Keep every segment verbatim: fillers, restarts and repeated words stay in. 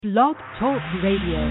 Blog Talk Radio.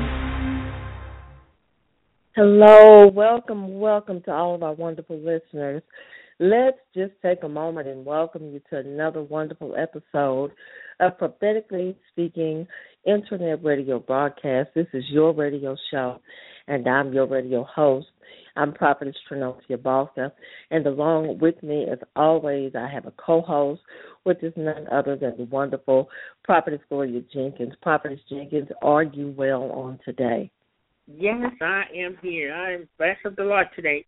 Hello, welcome, welcome to all of our wonderful listeners. Let's just take a moment and welcome you to another wonderful episode of Prophetically Speaking Internet Radio Broadcast. This is your radio show, and I'm your radio host. I'm Prophetess Trinosia Balka, and along with me, as always, I have a co-host, which is none other than the wonderful Prophetess Gloria Jenkins. Prophetess Jenkins, are you well on today? Yes, I am here. I am blessed of the Lord today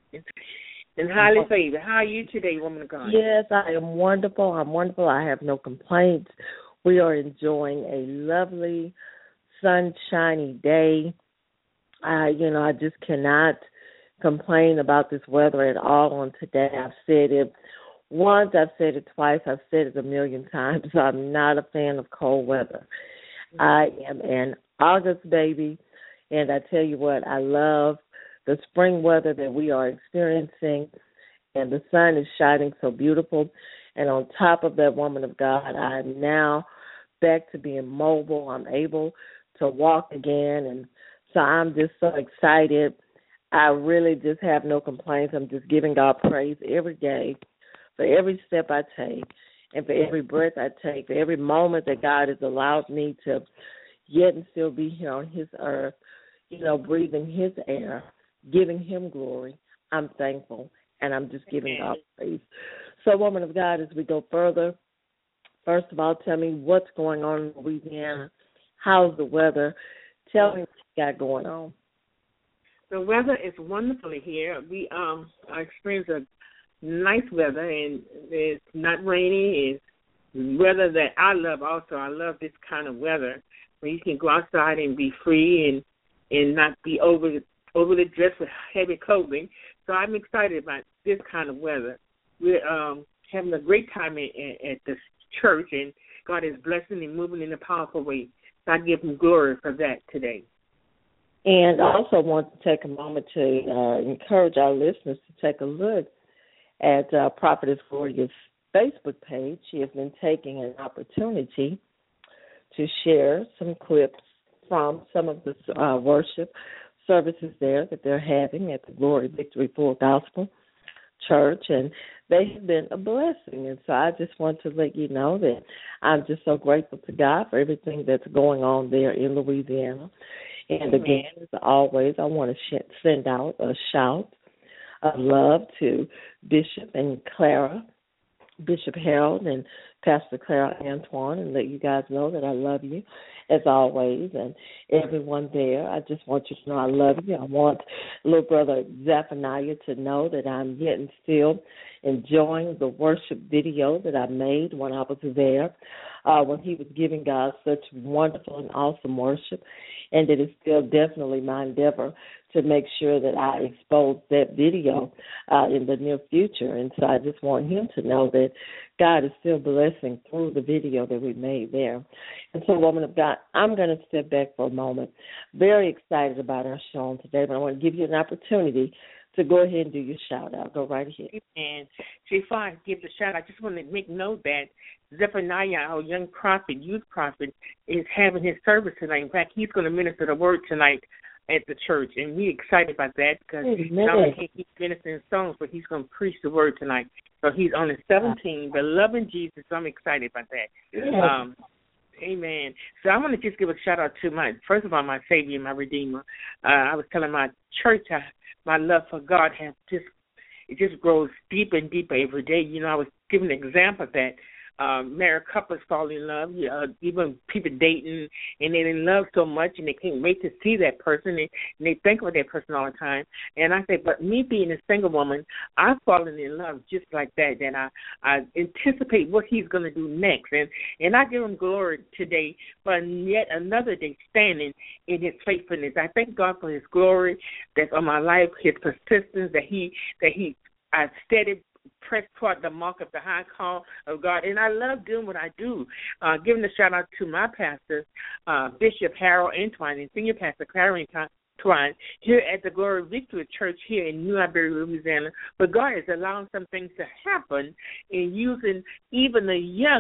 and highly favored. How are you today, woman of God? Yes, I am wonderful. I'm wonderful. I have no complaints. We are enjoying a lovely, sunshiny day. I, you know, I just cannot complain about this weather at all on today. I've said it once, I've said it twice, I've said it a million times. I'm not a fan of cold weather. I am an August baby, and I tell you what, I love the spring weather that we are experiencing, and the sun is shining so beautiful. And on top of that, woman of God, I'm now back to being mobile. I'm able to walk again, and so I'm just so excited. I really just have no complaints. I'm just giving God praise every day for every step I take and for every breath I take, for every moment that God has allowed me to yet and still be here on his earth, you know, breathing his air, giving him glory. I'm thankful, and I'm just giving God praise. So, woman of God, as we go further, first of all, tell me what's going on in Louisiana. How's the weather? Tell me what you got going on. The weather is wonderfully here. We um are experiencing a nice weather, and it's not rainy. It's weather that I love also. I love this kind of weather where you can go outside and be free and, and not be over overly dressed with heavy clothing. So I'm excited about this kind of weather. We're um, having a great time at, at the church, and God is blessing and moving in a powerful way. So I give him glory for that today. And I also want to take a moment to uh, encourage our listeners to take a look at uh, Prophetess Gloria's Facebook page. She has been taking an opportunity to share some clips from some of the uh, worship services there that they're having at the Glory Victory Full Gospel Church, and they have been a blessing. And so I just want to let you know that I'm just so grateful to God for everything that's going on there in Louisiana. And again, as always, I want to sh- send out a shout of love to Bishop and Clara, Bishop Harold and Pastor Clara Antoine, and let you guys know that I love you as always, and everyone there. I just want you to know I love you. I want little brother Zephaniah to know that I'm yet and still enjoying the worship video that I made when I was there, uh, when he was giving God such wonderful and awesome worship, and it is still definitely my endeavor to make sure that I expose that video uh, in the near future. And so I just want him to know that God is still blessing through the video that we made there. And so, woman of God, I'm going to step back for a moment. Very excited about our show on today, but I want to give you an opportunity to go ahead and do your shout-out. Go right ahead. And before I give the shout-out, I just want to make note that Zephaniah, our young prophet, youth prophet, is having his service tonight. In fact, he's going to minister the word tonight at the church, and we're excited about that because not only can he minister in songs, but he's going to preach the word tonight. So he's on his seventeen, but loving Jesus. So I'm excited about that. Yes. Um, amen. So I want to just give a shout-out to my, first of all, my Savior, my Redeemer. Uh, I was telling my church, I, my love for God has just, it just grows deeper and deeper every day. You know, I was giving an example that uh, married couples fall in love, uh, even people dating, and they're in love so much, and they can't wait to see that person, and, and they think of that person all the time. And I say, but me being a single woman, I've fallen in love just like that, that I, I anticipate what he's going to do next. And, and I give him glory today for yet another day standing in his faithfulness. I thank God for his glory that's on my life, his persistence, that he, that he, I steady press toward the mark of the high call of God. And I love doing what I do. Uh, giving a shout out to my pastors, uh, Bishop Harold Antoine and Senior Pastor Clara Antoine, here at the Glory Victory Church here in New Iberia, Louisiana. But God is allowing some things to happen in using even the young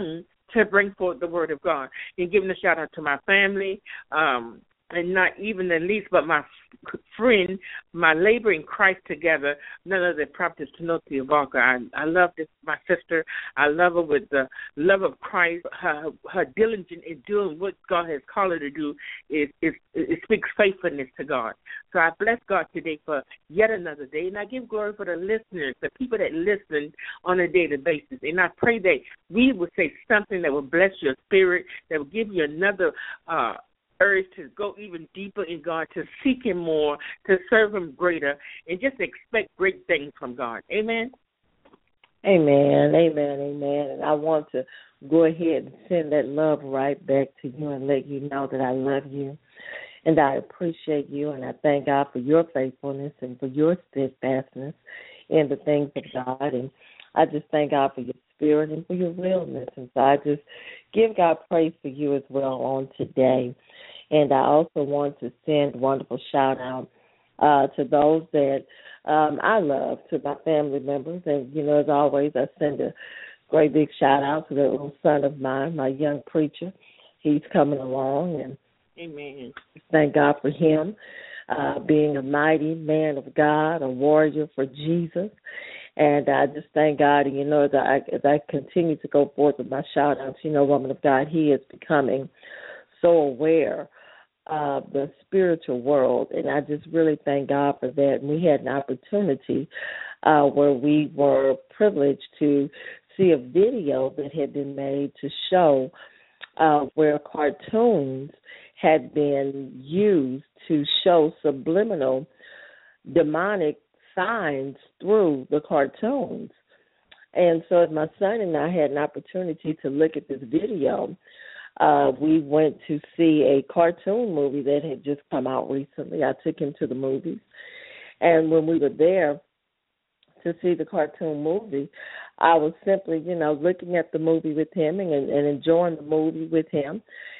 to bring forth the word of God. And giving a shout out to my family, um, and not even the least, but my friend, my labor in Christ together, none other than Prophetess Timothea Walker. I, I love this, my sister. I love her with the love of Christ. Her, her diligence in doing what God has called her to do is, is it speaks faithfulness to God. So I bless God today for yet another day, and I give glory for the listeners, the people that listen on a daily basis. And I pray that we will say something that will bless your spirit, that will give you another uh urge to go even deeper in God, to seek Him more, to serve Him greater, and just expect great things from God. Amen? Amen, amen, amen. And I want to go ahead and send that love right back to you and let you know that I love you and I appreciate you, and I thank God for your faithfulness and for your steadfastness in the things of God. And I just thank God for your spirit and for your realness. And so I just give God praise for you as well on today. And I also want to send wonderful shout out uh, to those that um, I love, to my family members. And, you know, as always, I send a great big shout out to that little son of mine, my young preacher. He's coming along, and amen. Thank God for him uh, being a mighty man of God, a warrior for Jesus. And I just thank God, and, you know, as I, as I continue to go forth with my shout outs, you know, woman of God, he is becoming so aware of the spiritual world, and I just really thank God for that. And we had an opportunity uh, where we were privileged to see a video that had been made to show uh, where cartoons had been used to show subliminal demonic signs through the cartoons. And so as my son and I had an opportunity to look at this video, Uh, we went to see a cartoon movie that had just come out recently. I took him to the movies. And when we were there to see the cartoon movie, I was simply, you know, looking at the movie with him and, and enjoying the movie with him.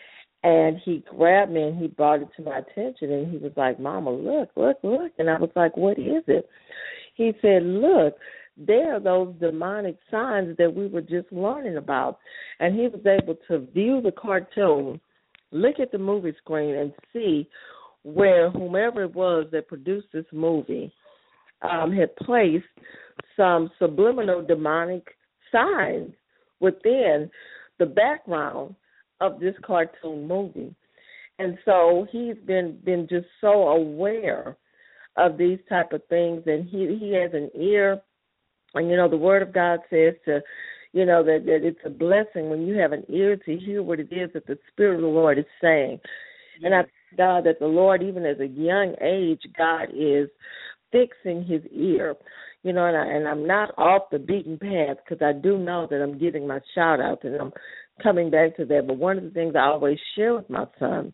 And he grabbed me and he brought it to my attention. And he was like, Mama, look, look, look. And I was like, what is it? He said, look, there are those demonic signs that we were just learning about. And he was able to view the cartoon, look at the movie screen, and see where whomever it was that produced this movie um, had placed some subliminal demonic signs within the background of this cartoon movie. And so he's been, been just so aware of these type of things, and he, he has an ear. And, you know, the Word of God says to, you know, that, that it's a blessing when you have an ear to hear what it is that the Spirit of the Lord is saying. Yes. And I thank God that the Lord, even as a young age, God is fixing his ear. You know, and, I, and I'm not off the beaten path because I do know that I'm giving my shout-out, and I'm coming back to that. But one of the things I always share with my son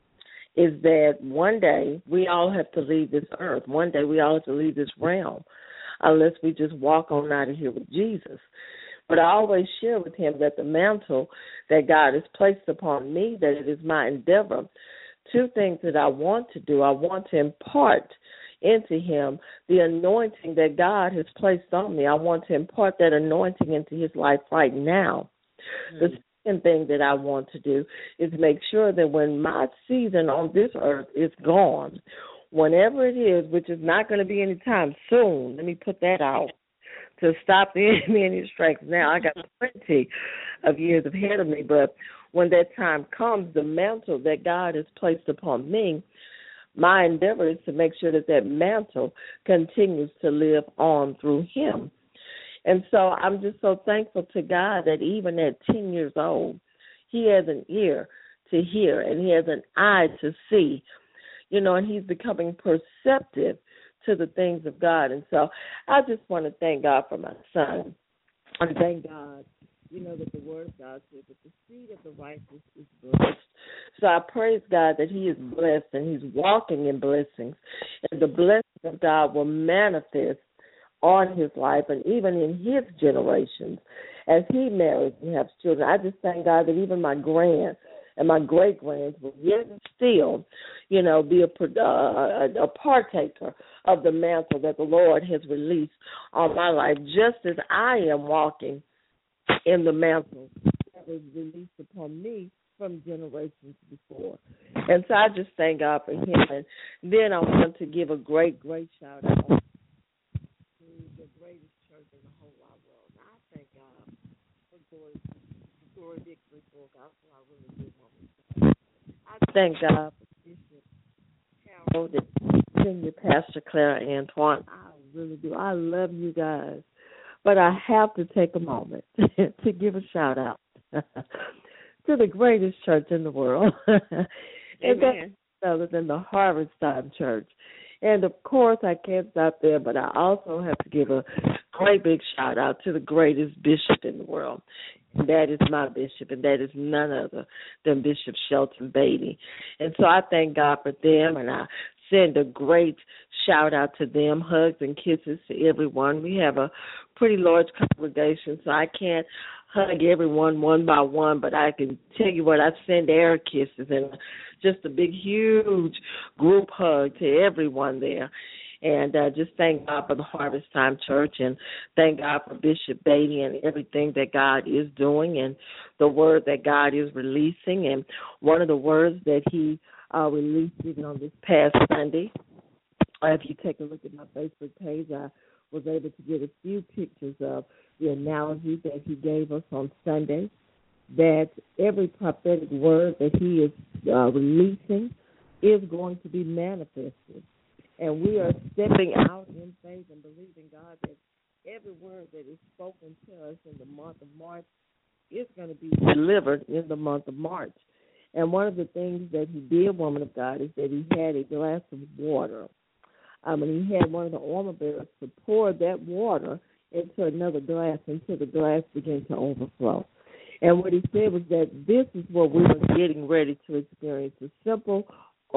is that one day we all have to leave this earth. One day we all have to leave this realm, unless we just walk on out of here with Jesus. But I always share with him that the mantle that God has placed upon me, that it is my endeavor. Two things that I want to do. I want to impart into him the anointing that God has placed on me. I want to impart that anointing into his life right now. Mm-hmm. The second thing that I want to do is make sure that when my season on this earth is gone, whenever it is, which is not going to be anytime soon, let me put that out to stop the enemy and his strikes now. I got plenty of years ahead of me, but when that time comes, the mantle that God has placed upon me, my endeavor is to make sure that that mantle continues to live on through him. And so I'm just so thankful to God that even at ten years old, he has an ear to hear and he has an eye to see. You know, and he's becoming perceptive to the things of God. And so I just want to thank God for my son. And thank God, you know, that the word of God says that the seed of the righteous is blessed. So I praise God that he is blessed and he's walking in blessings. And the blessings of God will manifest on his life and even in his generations as he marries and has children. I just thank God that even my grand and my great-grands will yet still, you know, be a, uh, a partaker of the mantle that the Lord has released on my life, just as I am walking in the mantle that that was released upon me from generations before. And so I just thank God for him. And then I want to give a great, great shout out to the greatest church in the whole wide world. I thank God for Glory, Glory Victory for Gospel. I really do want to say. I thank God for Bishop Harold and Senior Pastor Clara Antoine. I really do. I love you guys. But I have to take a moment to give a shout out to the greatest church in the world. And that's other than the Harvest Time Church. And, of course, I can't stop there, but I also have to give a great big shout out to the greatest bishop in the world. And that is my bishop, and that is none other than Bishop Shelton Beatty. And so I thank God for them, and I send a great shout out to them, hugs and kisses to everyone. We have a pretty large congregation, so I can't hug everyone one by one, but I can tell you what, I send air kisses and just a big, huge group hug to everyone there. And uh, just thank God for the Harvest Time Church, and thank God for Bishop Beatty and everything that God is doing and the word that God is releasing. And one of the words that he uh, released even on this past Sunday, uh, if you take a look at my Facebook page, I was able to get a few pictures of the analogy that he gave us on Sunday, that every prophetic word that he is uh, releasing is going to be manifested. And we are stepping out in faith and believing, God, that every word that is spoken to us in the month of March is going to be delivered in the month of March. And one of the things that he did, woman of God, is that he had a glass of water. I mean, he had one of the armor bearers to pour that water into another glass until the glass began to overflow. And what he said was that this is what we are getting ready to experience, a simple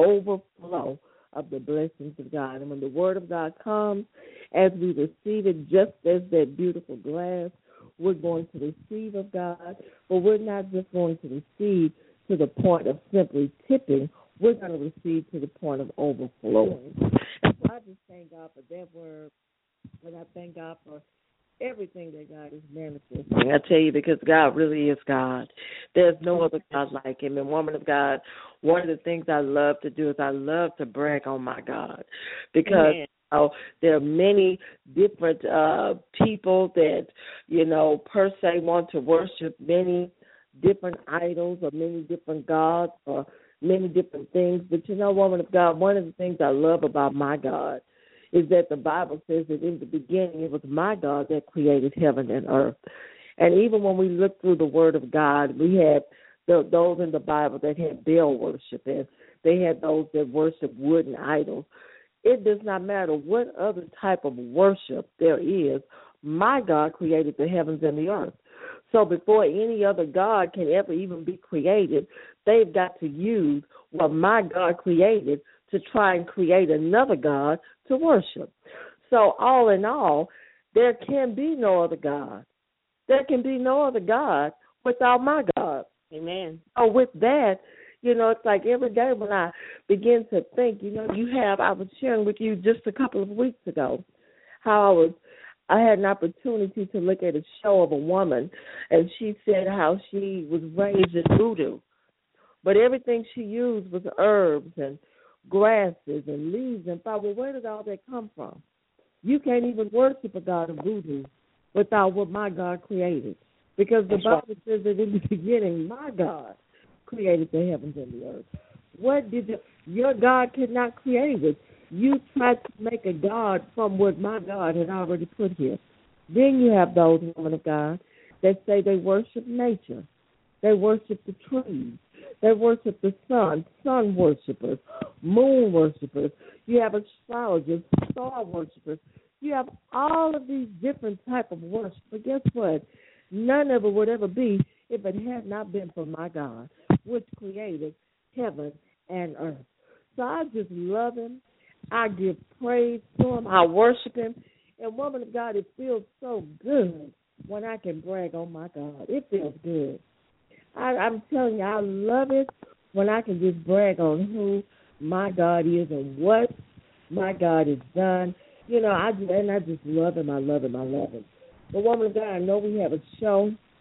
overflow of the blessings of God. And when the word of God comes, as we receive it, just as that beautiful glass, we're going to receive of God, but we're not just going to receive to the point of simply tipping, we're going to receive to the point of overflowing. And so I just thank God for that word, and I thank God for everything that God is manifesting. I tell you, because God really is God. There's no other God like him. And woman of God, one of the things I love to do is I love to brag on my God, because you know, there are many different uh, people that, you know, per se want to worship many different idols or many different gods or many different things. But, you know, woman of God, one of the things I love about my God is that the Bible says that in the beginning it was my God that created heaven and earth. And even when we look through the Word of God, we had the, those in the Bible that had Baal worship, and they had those that worship wooden idols. It does not matter what other type of worship there is, my God created the heavens and the earth. So before any other God can ever even be created, they've got to use what my God created to try and create another God to worship. So all in all, there can be no other God. There can be no other God without my God. Amen. So with that, you know, it's like every day when I begin to think, you know, you have, I was sharing with you just a couple of weeks ago how I was, I had an opportunity to look at a show of a woman, and she said how she was raised in voodoo. But everything she used was herbs and grasses and leaves, and thought, well, where did all that come from? You can't even worship a God of voodoo without what my God created, because the Bible says that in the beginning, my God created the heavens and the earth. What did the, your God could not create it? You tried to make a God from what my God had already put here. Then you have those women of God that say they worship nature. They worship the trees. They worship the sun, sun worshipers, moon worshipers. You have astrologers, star worshipers. You have all of these different type of worship. But guess what? None of it would ever be if it had not been for my God, which created heaven and earth. So I just love him. I give praise to him. I worship him. And woman of God, it feels so good when I can brag on my God. It feels good. I, I'm telling you, I love it when I can just brag on who my God is and what my God has done. You know, I and I just love him. I love him. I love him. But woman of God, I know we have a show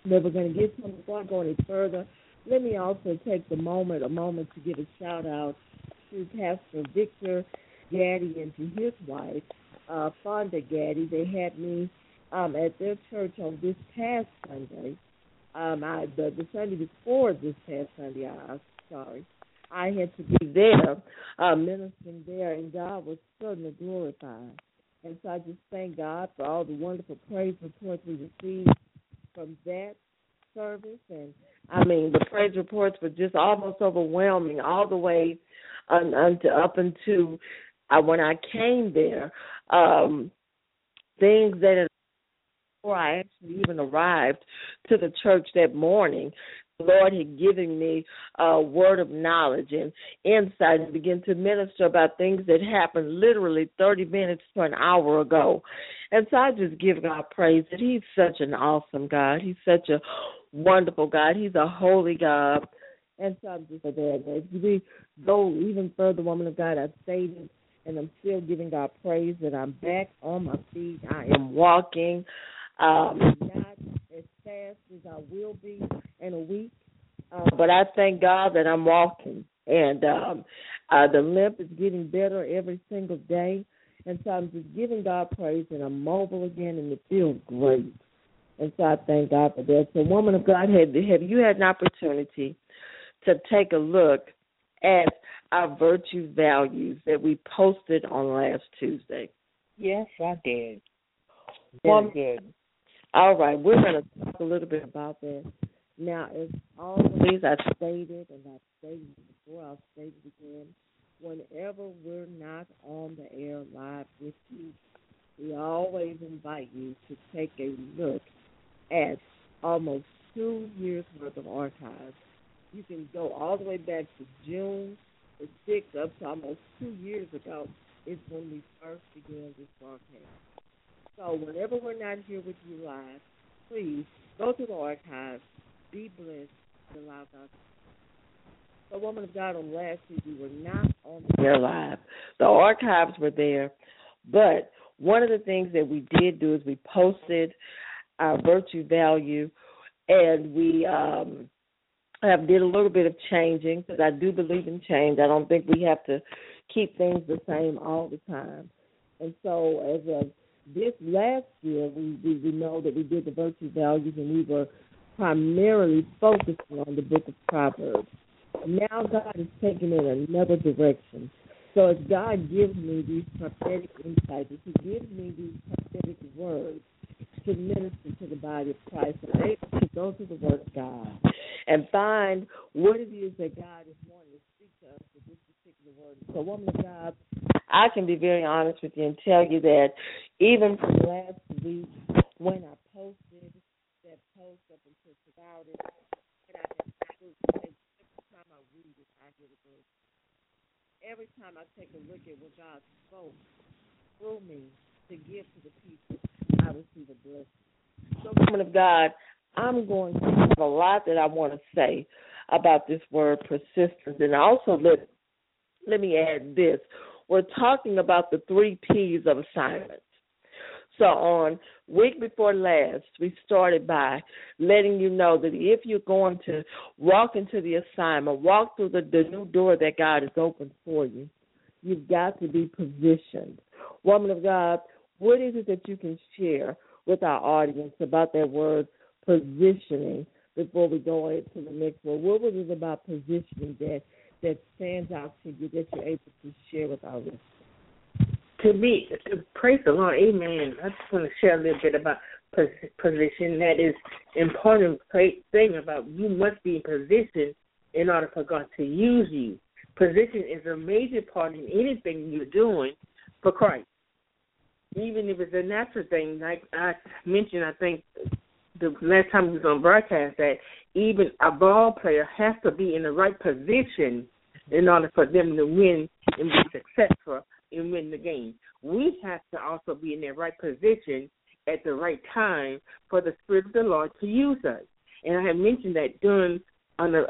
But we're going to get some, before I go any further, let me also take the moment, a moment to give a shout out to Pastor Victor Gaddy and to his wife, uh, Fonda Gaddy. They had me um, at their church on this past Sunday. Um, I, the, the Sunday before this past Sunday, I, I'm sorry, I had to be there, uh, ministering there, and God was certainly glorified. And so I just thank God for all the wonderful praise reports we received from that service. And, I mean, the praise reports were just almost overwhelming all the way un, unto, up until uh, when I came there, um, things that had, before I actually even arrived to the church that morning, the Lord had given me a word of knowledge and insight and began to minister about things that happened literally thirty minutes to an hour ago. And so I just give God praise that He's such an awesome God. He's such a wonderful God. He's a holy God. And so I'm just for that. As we go even further, woman of God, I've stated, and I'm still giving God praise that I'm back on my feet. I am walking. Um, not as fast as I will be in a week, uh, but I thank God that I'm walking, and um, uh, the limp is getting better every single day, and so I'm just giving God praise, and I'm mobile again, and it feels great, and so I thank God for that. So, woman of God, have, have you had an opportunity to take a look at our virtue values that we posted on last Tuesday? Yes, I did. Well, did. All right, we're going to talk a little bit about that. Now, as always, I've stated, and I've stated before, I'll state it again, whenever we're not on the air live with you, we always invite you to take a look at almost two years' worth of archives. You can go all the way back to June the sixth, up to almost two years ago is when we first began this broadcast. So whenever we're not here with you live, please go to the archives, be blessed, and allow God to. So, woman of God, on last week, we were not on the air live. The archives were there, but one of the things that we did do is we posted our virtue value, and we um, have did a little bit of changing, because I do believe in change. I don't think we have to keep things the same all the time. And so as of this last year, we, we, we know that we did the virtue values, and we were primarily focusing on the book of Proverbs. Now God is taking it in another direction. So as God gives me these prophetic insights, as He gives me these prophetic words to minister to the body of Christ, I'm able to go to the Word of God and find what it is that God is wanting to speak to us with this particular word. So, woman of God, I can be very honest with you and tell you that even from last week, when I posted that post up until about it, and I have every time I read it, I get a good. Every time I take a look at what God spoke through me to give to the people, I receive a blessing. So, woman of God, I'm going to have a lot that I want to say about this word persistence, and also let let me add this. We're talking about the three P's of assignments. So on week before last, we started by letting you know that if you're going to walk into the assignment, walk through the, the new door that God has opened for you, you've got to be positioned. Woman of God, what is it that you can share with our audience about that word positioning before we go into the next word? What was it about positioning that that stands out to you that you're able to share with our listeners? To me, praise the Lord, amen. I just want to share a little bit about position. That is important thing about you must be in position in order for God to use you. Position is a major part in anything you're doing for Christ. Even if it's a natural thing, like I mentioned, I think the last time we was on broadcast, that even a ball player has to be in the right position in order for them to win and be successful and win the game. We have to also be in the right position at the right time for the Spirit of the Lord to use us. And I have mentioned that during, on the,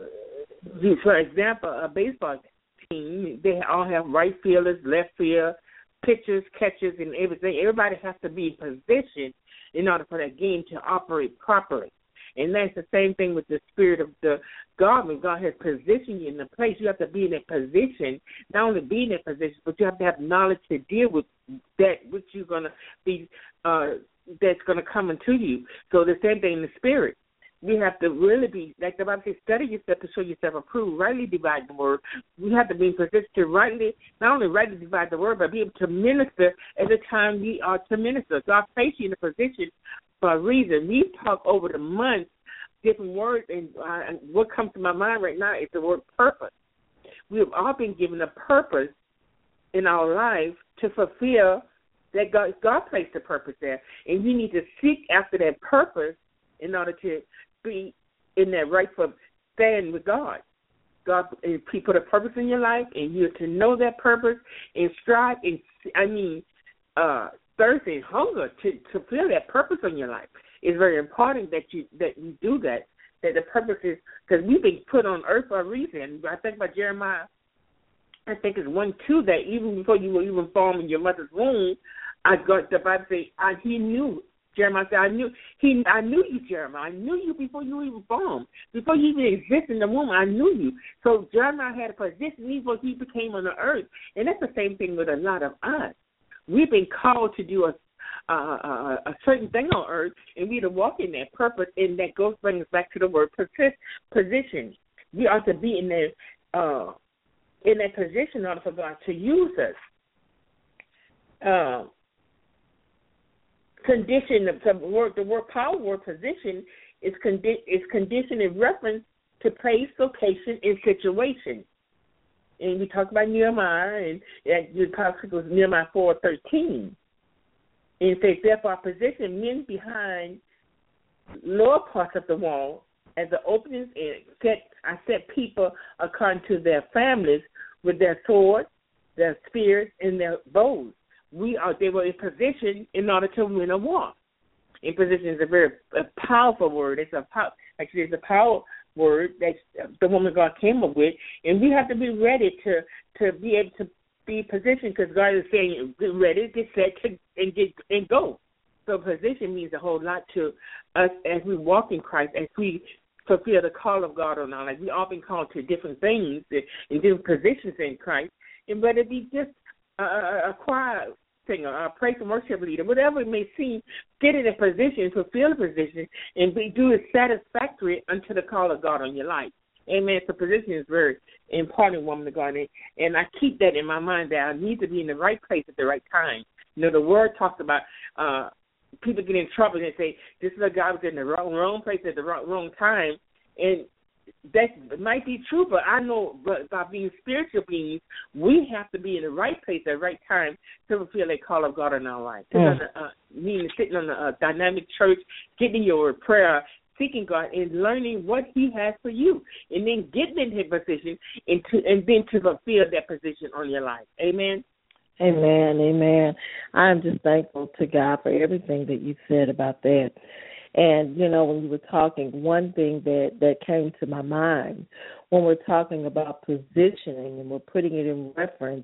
uh, for example, a baseball team, they all have right fielders, left field, pitchers, catchers, and everything. Everybody has to be in position in order for that game to operate properly. And that's the same thing with the spirit of the God. When God has positioned you in a place, you have to be in a position, not only be in a position, but you have to have knowledge to deal with that which you're going to be, uh, that's going to come into you. So the same thing in the spirit. We have to really be, like the Bible says, study yourself to show yourself approved, rightly divide the word. We have to be in position to rightly, not only rightly divide the word, but be able to minister at the time we are to minister. God placed you in a position for a reason. We've talked over the months different words, and uh, what comes to my mind right now is the word purpose. We have all been given a purpose in our life to fulfill that God, God placed a purpose there, and you need to seek after that purpose in order to be in that rightful stand with God. God, He put a purpose in your life, and you're to know that purpose and strive and, I mean, uh, thirst and hunger to, to feel that purpose in your life. It's very important that you that you do that, that the purpose is, because we've been put on earth for a reason. I think about Jeremiah, I think it's one, two, that even before you were even formed in your mother's womb, I got the Bible say, I, he knew. Jeremiah said, I knew he, I knew you, Jeremiah. I knew you before you were even born. Before you even existed in the womb, I knew you. So Jeremiah had a position even before he became on the earth. And that's the same thing with a lot of us. We've been called to do a, a, a, a certain thing on earth, and we to walk in that purpose, and that goes brings us back to the word position. We ought to be in that, uh, in that position in order for God to use us. Uh, Condition, the word, the word power word position is, condi- is conditioned in reference to place, location, and situation. And we talked about Nehemiah, and, and the topic was Nehemiah four thirteen. And it says, therefore, I position men behind lower parts of the wall as the openings, and set, I set people according to their families with their swords, their spears, and their bows. We are they were in position in order to win a war. In position is a very a powerful word. It's a power, actually it's a power word that the woman God came up with, and we have to be ready to to be able to be positioned, because God is saying get ready, get set, to, and get and go. So position means a whole lot to us as we walk in Christ, as we fulfill the call of God on our life. We all been called to different things and different positions in Christ, and whether it be just a choir singer, a praise and worship leader, whatever it may seem, get in a position, fulfill a position, and be, do it satisfactory unto the call of God on your life. Amen. So position is very important, woman of God, and, and I keep that in my mind that I need to be in the right place at the right time. You know, the word talks about uh, people get in trouble and say, this is a guy was in the wrong, wrong place at the wrong, wrong time, and that might be true, but I know but by being spiritual beings, we have to be in the right place at the right time to fulfill a call of God in our life. Mm. On the, uh, meaning sitting on a uh, dynamic church, getting your prayer, seeking God, and learning what He has for you, and then getting in His position and, to, and then to fulfill that position on your life. Amen. Amen, amen. I'm just thankful to God for everything that you said about that. And, you know, when you were talking, one thing that, that came to my mind when we're talking about positioning and we're putting it in reference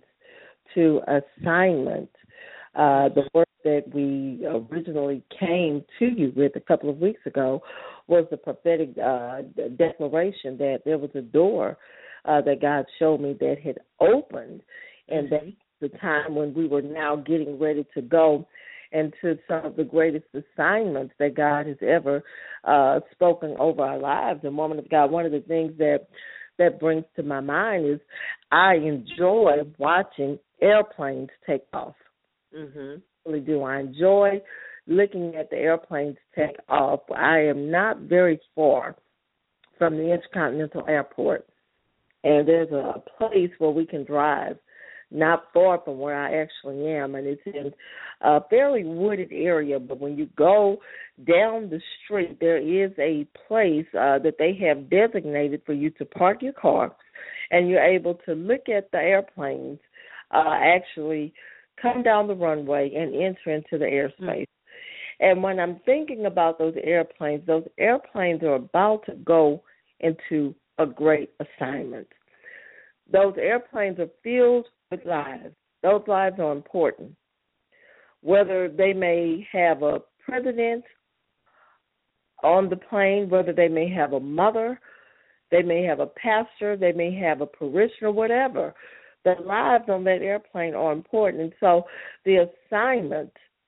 to assignment, uh, the word that we originally came to you with a couple of weeks ago was the prophetic uh, declaration that there was a door uh, that God showed me that had opened, and that the time when we were now getting ready to go into some of the greatest assignments that God has ever uh, spoken over our lives. And woman of God, one of the things that that brings to my mind is I enjoy watching airplanes take off. Mm-hmm. I really do. I enjoy looking at the airplanes take off. I am not very far from the Intercontinental Airport, and there's a place where we can drive not far from where I actually am, and it's in a fairly wooded area. But when you go down the street, there is a place uh, that they have designated for you to park your car, and you're able to look at the airplanes uh, actually come down the runway and enter into the airspace. Mm-hmm. And when I'm thinking about those airplanes, those airplanes are about to go into a great assignment. Those airplanes are filled with lives. Those lives are important. Whether they may have a president, on the plane, whether they may have a mother, they may have a pastor, they may have a parishioner, whatever. The lives on that airplane are important. And so the assignment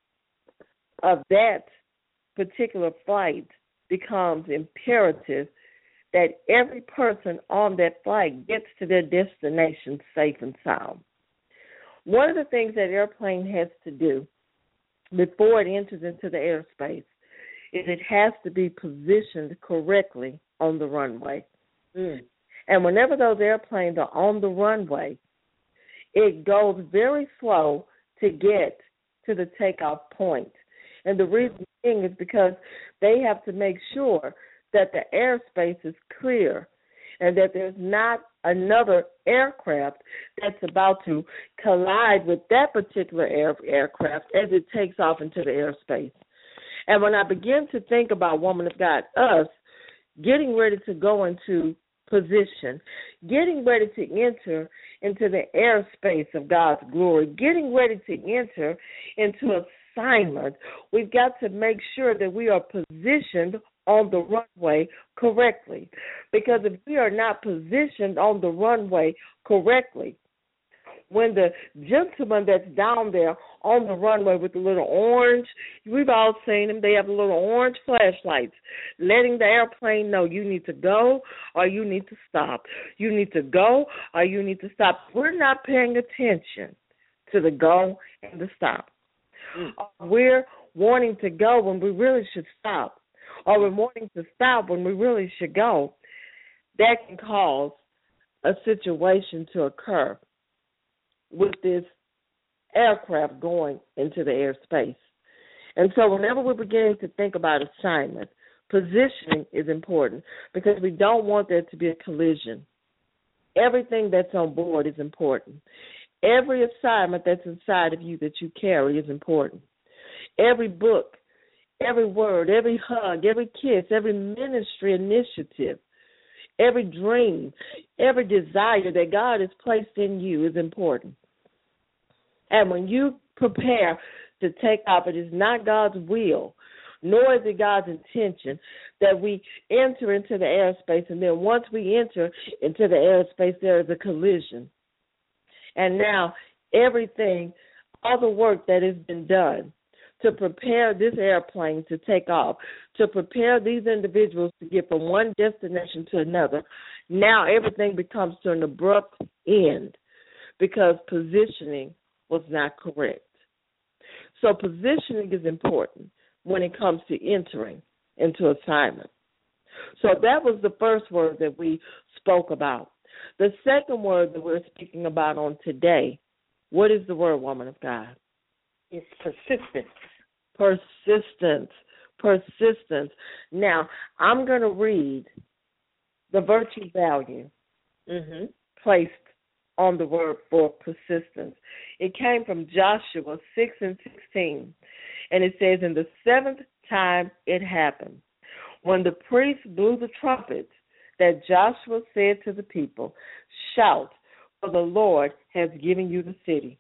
of that particular flight becomes imperative that every person on that flight gets to their destination safe and sound. One of the things that airplane has to do before it enters into the airspace is it has to be positioned correctly on the runway. Mm. And whenever those airplanes are on the runway, it goes very slow to get to the takeoff point. And the reason being is because they have to make sure that the airspace is clear and that there's not another aircraft that's about to collide with that particular air, aircraft as it takes off into the airspace. And when I begin to think about, woman of God, us getting ready to go into position, getting ready to enter into the airspace of God's glory, getting ready to enter into assignment, we've got to make sure that we are positioned on the runway correctly. Because if we are not positioned on the runway correctly, when the gentleman that's down there on the runway with the little orange, we've all seen them, they have the little orange flashlights, letting the airplane know you need to go or you need to stop. You need to go or you need to stop. We're not paying attention to the go and the stop. Mm. We're wanting to go when we really should stop, or we're wanting to stop when we really should go. That can cause a situation to occur with this aircraft going into the airspace. And so whenever we're beginning to think about assignment, positioning is important because we don't want there to be a collision. Everything that's on board is important. Every assignment that's inside of you that you carry is important. Every book, every word, every hug, every kiss, every ministry initiative, every dream, every desire that God has placed in you is important. And when you prepare to take off, it is not God's will, nor is it God's intention that we enter into the airspace, and then once we enter into the airspace, there is a collision. And now everything, all the work that has been done to prepare this airplane to take off, to prepare these individuals to get from one destination to another, now everything becomes to an abrupt end because positioning was not correct. So positioning is important when it comes to entering into assignment. So that was the first word that we spoke about. The second word that we're speaking about on today, what is the word, woman of God? It's persistence. Persistence. Persistence. Now, I'm going to read the virtue value mm-hmm. placed on the word for persistence. It came from Joshua six and sixteen, and it says, "In the seventh time it happened, when the priest blew the trumpet, that Joshua said to the people, 'Shout, for the Lord has given you the city.'"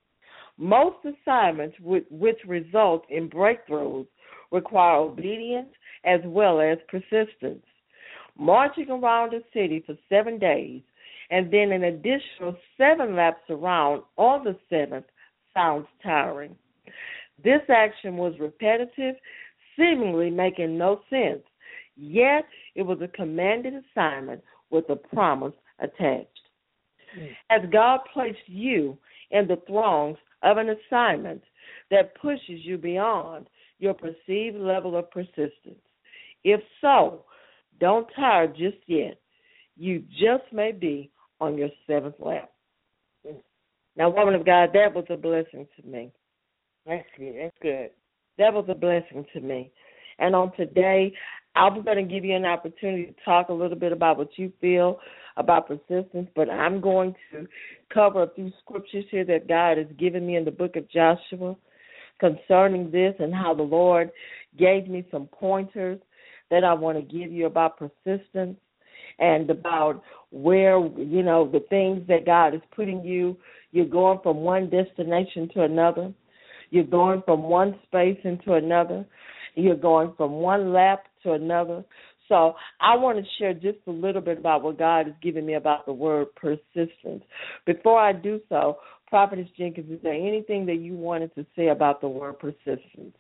Most assignments which result in breakthroughs require obedience as well as persistence. Marching around a city for seven days and then an additional seven laps around on the seventh sounds tiring. This action was repetitive, seemingly making no sense, yet it was a commanded assignment with a promise attached. Mm. Has God placed you in the throngs of an assignment that pushes you beyond your perceived level of persistence? If so, don't tire just yet. You just may be on your seventh lap. Now, woman of God, that was a blessing to me. That's good. That's good. That was a blessing to me. And on today, I'm going to give you an opportunity to talk a little bit about what you feel about persistence, but I'm going to cover a few scriptures here that God has given me in the book of Joshua concerning this and how the Lord gave me some pointers that I want to give you about persistence and about where, you know, the things that God is putting you. You're going from one destination to another. You're going from one space into another. You're going from one lap to another. So I want to share just a little bit about what God has given me about the word persistence. Before I do so, Prophetess Jenkins, is there anything that you wanted to say about the word persistence?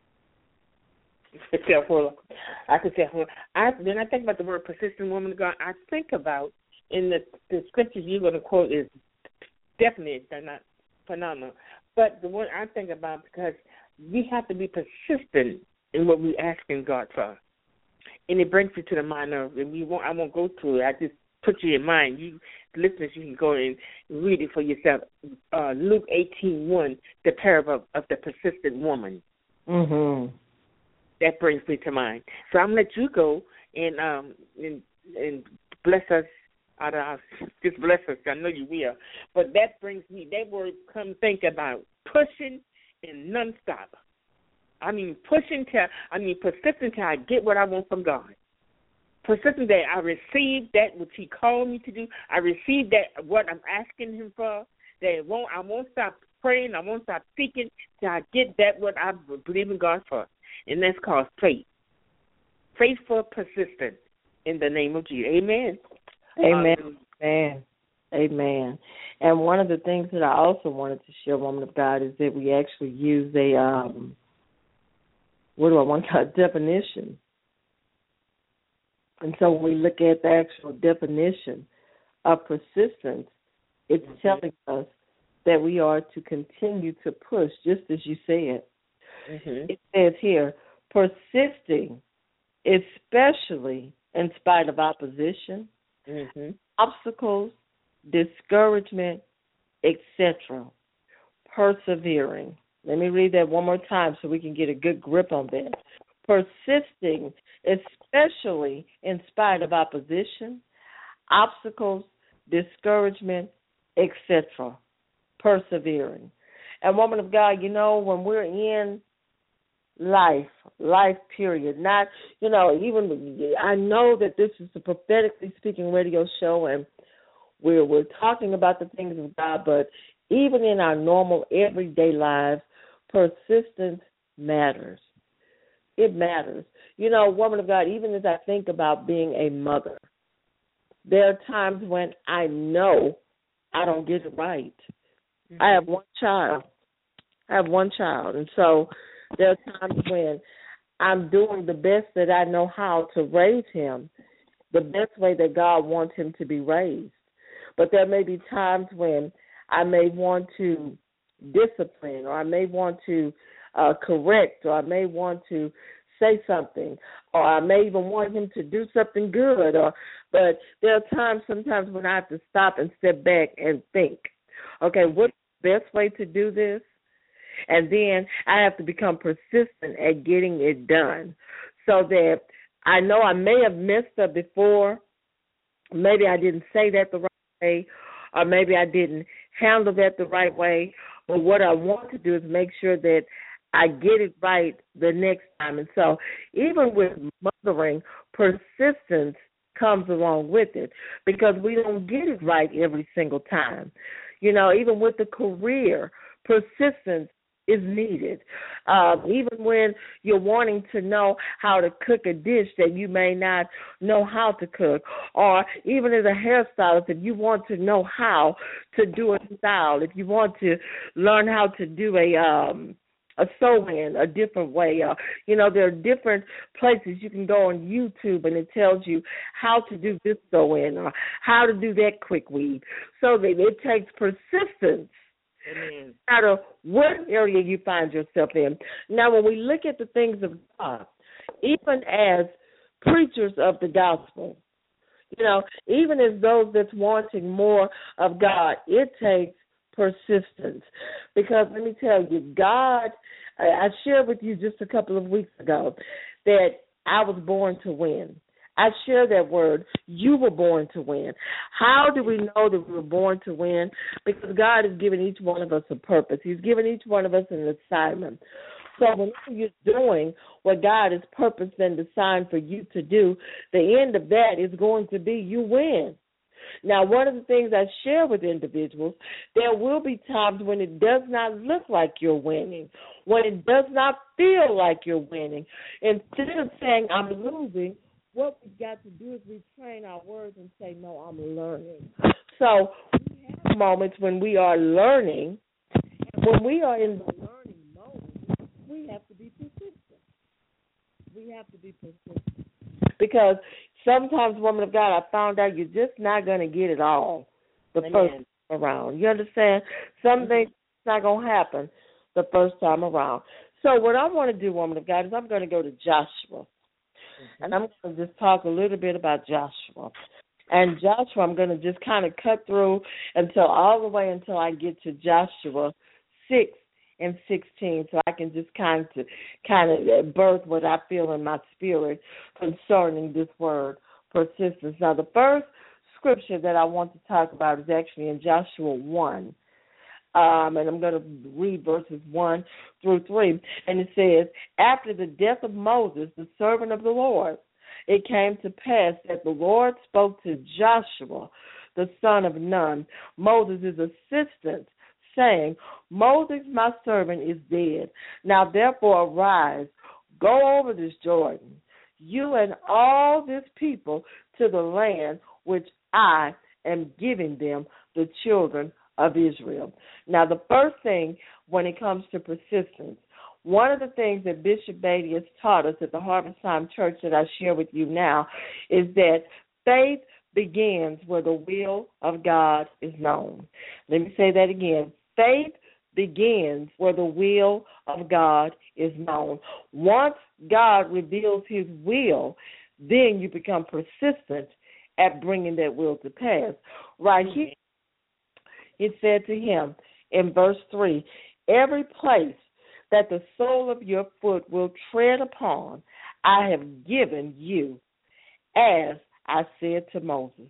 I could say, I, when I think about the word persistent, woman of God, I think about, in the, the scriptures you're going to quote is definitely, they're not phenomenal. But the one I think about, because we have to be persistent in what we're asking God for. And it brings you to the mind of, and we won't, I won't go through it, I just put you in mind. You listeners, you can go and read it for yourself. Uh, Luke eighteen one, the parable of, of the persistent woman. Mm-hmm. That brings me to mind. So I'm going to let you go and um and, and bless us out of our, just bless us. I know you will. But that brings me, that word, come think about pushing and nonstop. I mean, pushing till, I mean, persistent till I get what I want from God. Persistent that I receive that which He called me to do. I receive that what I'm asking Him for. That it won't, I won't stop praying. I won't stop seeking till I get that what I believe in God for. And that's called faith. Faithful, persistent, in the name of Jesus. Amen. Amen. Um, Amen. Amen. And one of the things that I also wanted to share, woman of God, is that we actually use a, um, what do I want to call it, definition. And so when we look at the actual definition of persistence, it's mm-hmm. telling us that we are to continue to push, just as you said. Mm-hmm. It says here, persisting, especially in spite of opposition, mm-hmm. obstacles, discouragement, et cetera. Persevering. Let me read that one more time so we can get a good grip on that. Persisting, especially in spite of opposition, obstacles, discouragement, et cetera. Persevering. And woman of God, you know, when we're in life, life period, not, you know, even, I know that this is a prophetically speaking radio show and we're, we're talking about the things of God, but even in our normal everyday lives, persistence matters. It matters. You know, woman of God, even as I think about being a mother, there are times when I know I don't get it right. Mm-hmm. I have one child. I have one child. And so there are times when I'm doing the best that I know how to raise him, the best way that God wants him to be raised. But there may be times when I may want to discipline, or I may want to uh, correct, or I may want to say something, or I may even want him to do something good. Or, but there are times sometimes when I have to stop and step back and think, okay, what's the best way to do this? And then I have to become persistent at getting it done so that I know I may have messed up before. Maybe I didn't say that the right way, or maybe I didn't handle that the right way. But what I want to do is make sure that I get it right the next time. And so even with mothering, persistence comes along with it because we don't get it right every single time. You know, even with the career, persistence is needed. Um, even when you're wanting to know how to cook a dish that you may not know how to cook, or even as a hairstylist, if you want to know how to do a style, if you want to learn how to do a um, a sew-in a different way, uh, you know, there are different places you can go on YouTube and it tells you how to do this sew-in or how to do that quick weave. So that it takes persistence. Amen. No matter what area you find yourself in. Now, when we look at the things of God, even as preachers of the gospel, you know, even as those that's wanting more of God, it takes persistence. Because let me tell you, God, I shared with you just a couple of weeks ago that I was born to win. I share that word. You were born to win. How do we know that we were born to win? Because God has given each one of us a purpose. He's given each one of us an assignment. So whenever you're doing what God has purposed and designed for you to do, the end of that is going to be you win. Now, one of the things I share with individuals, there will be times when it does not look like you're winning, when it does not feel like you're winning. Instead of saying, I'm losing, what we've got to do is retrain our words and say, no, I'm learning. So we have moments when we are learning, and when we are in the learning mode, we have to be persistent. We have to be persistent. Because sometimes, woman of God, I found out you're just not going to get it all the Amen. First time around. You understand? Some things not going to happen the first time around. So what I want to do, woman of God, is I'm going to go to Joshua. Mm-hmm. And I'm going to just talk a little bit about Joshua. And Joshua, I'm going to just kind of cut through until all the way until I get to Joshua six and sixteen, so I can just kind of kind of birth what I feel in my spirit concerning this word, persistence. Now, the first scripture that I want to talk about is actually in Joshua one, um, and I'm going to read verses one through three, and it says, after the death of Moses, the servant of the Lord, it came to pass that the Lord spoke to Joshua, the son of Nun, Moses' assistant, saying, Moses, my servant, is dead. Now, therefore, arise, go over this Jordan, you and all this people, to the land which I am giving them, the children of Israel. Now, the first thing when it comes to persistence, one of the things that Bishop Beatty has taught us at the Harvest Time Church that I share with you now is that faith begins where the will of God is known. Let me say that again. Faith begins where the will of God is known. Once God reveals his will, then you become persistent at bringing that will to pass. Right here, it said to him in verse three, every place that the sole of your foot will tread upon, I have given you, as I said to Moses.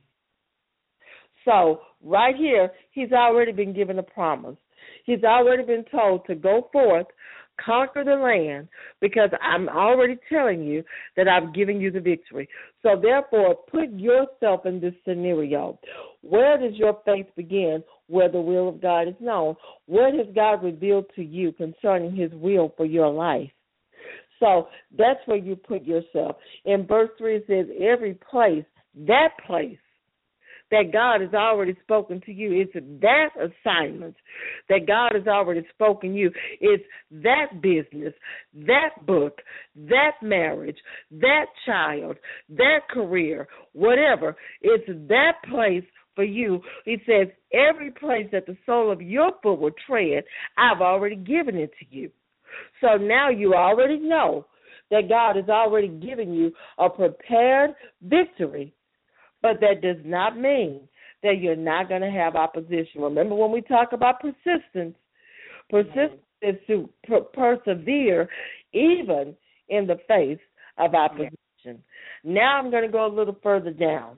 So right here, he's already been given a promise. He's already been told to go forth, conquer the land, because I'm already telling you that I've given you the victory. So therefore, put yourself in this scenario. Where does your faith begin? Where the will of God is known. What has God revealed to you concerning his will for your life? So that's where you put yourself. In verse three, it says, every place, that place, that God has already spoken to you. It's that assignment that God has already spoken to you. It's that business, that book, that marriage, that child, that career, whatever. It's that place for you. It says, every place that the sole of your foot will tread, I've already given it to you. So now you already know that God has already given you a prepared victory. But that does not mean that you're not going to have opposition. Remember when we talk about persistence, persistence is to per- persevere even in the face of opposition. Now I'm going to go a little further down,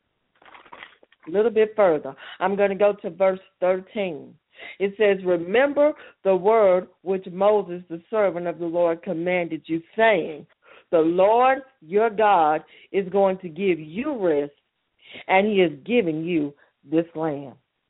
a little bit further. I'm going to go to verse thirteen. It says, remember the word which Moses, the servant of the Lord, commanded you, saying, the Lord your God is going to give you rest, and he has given you this land.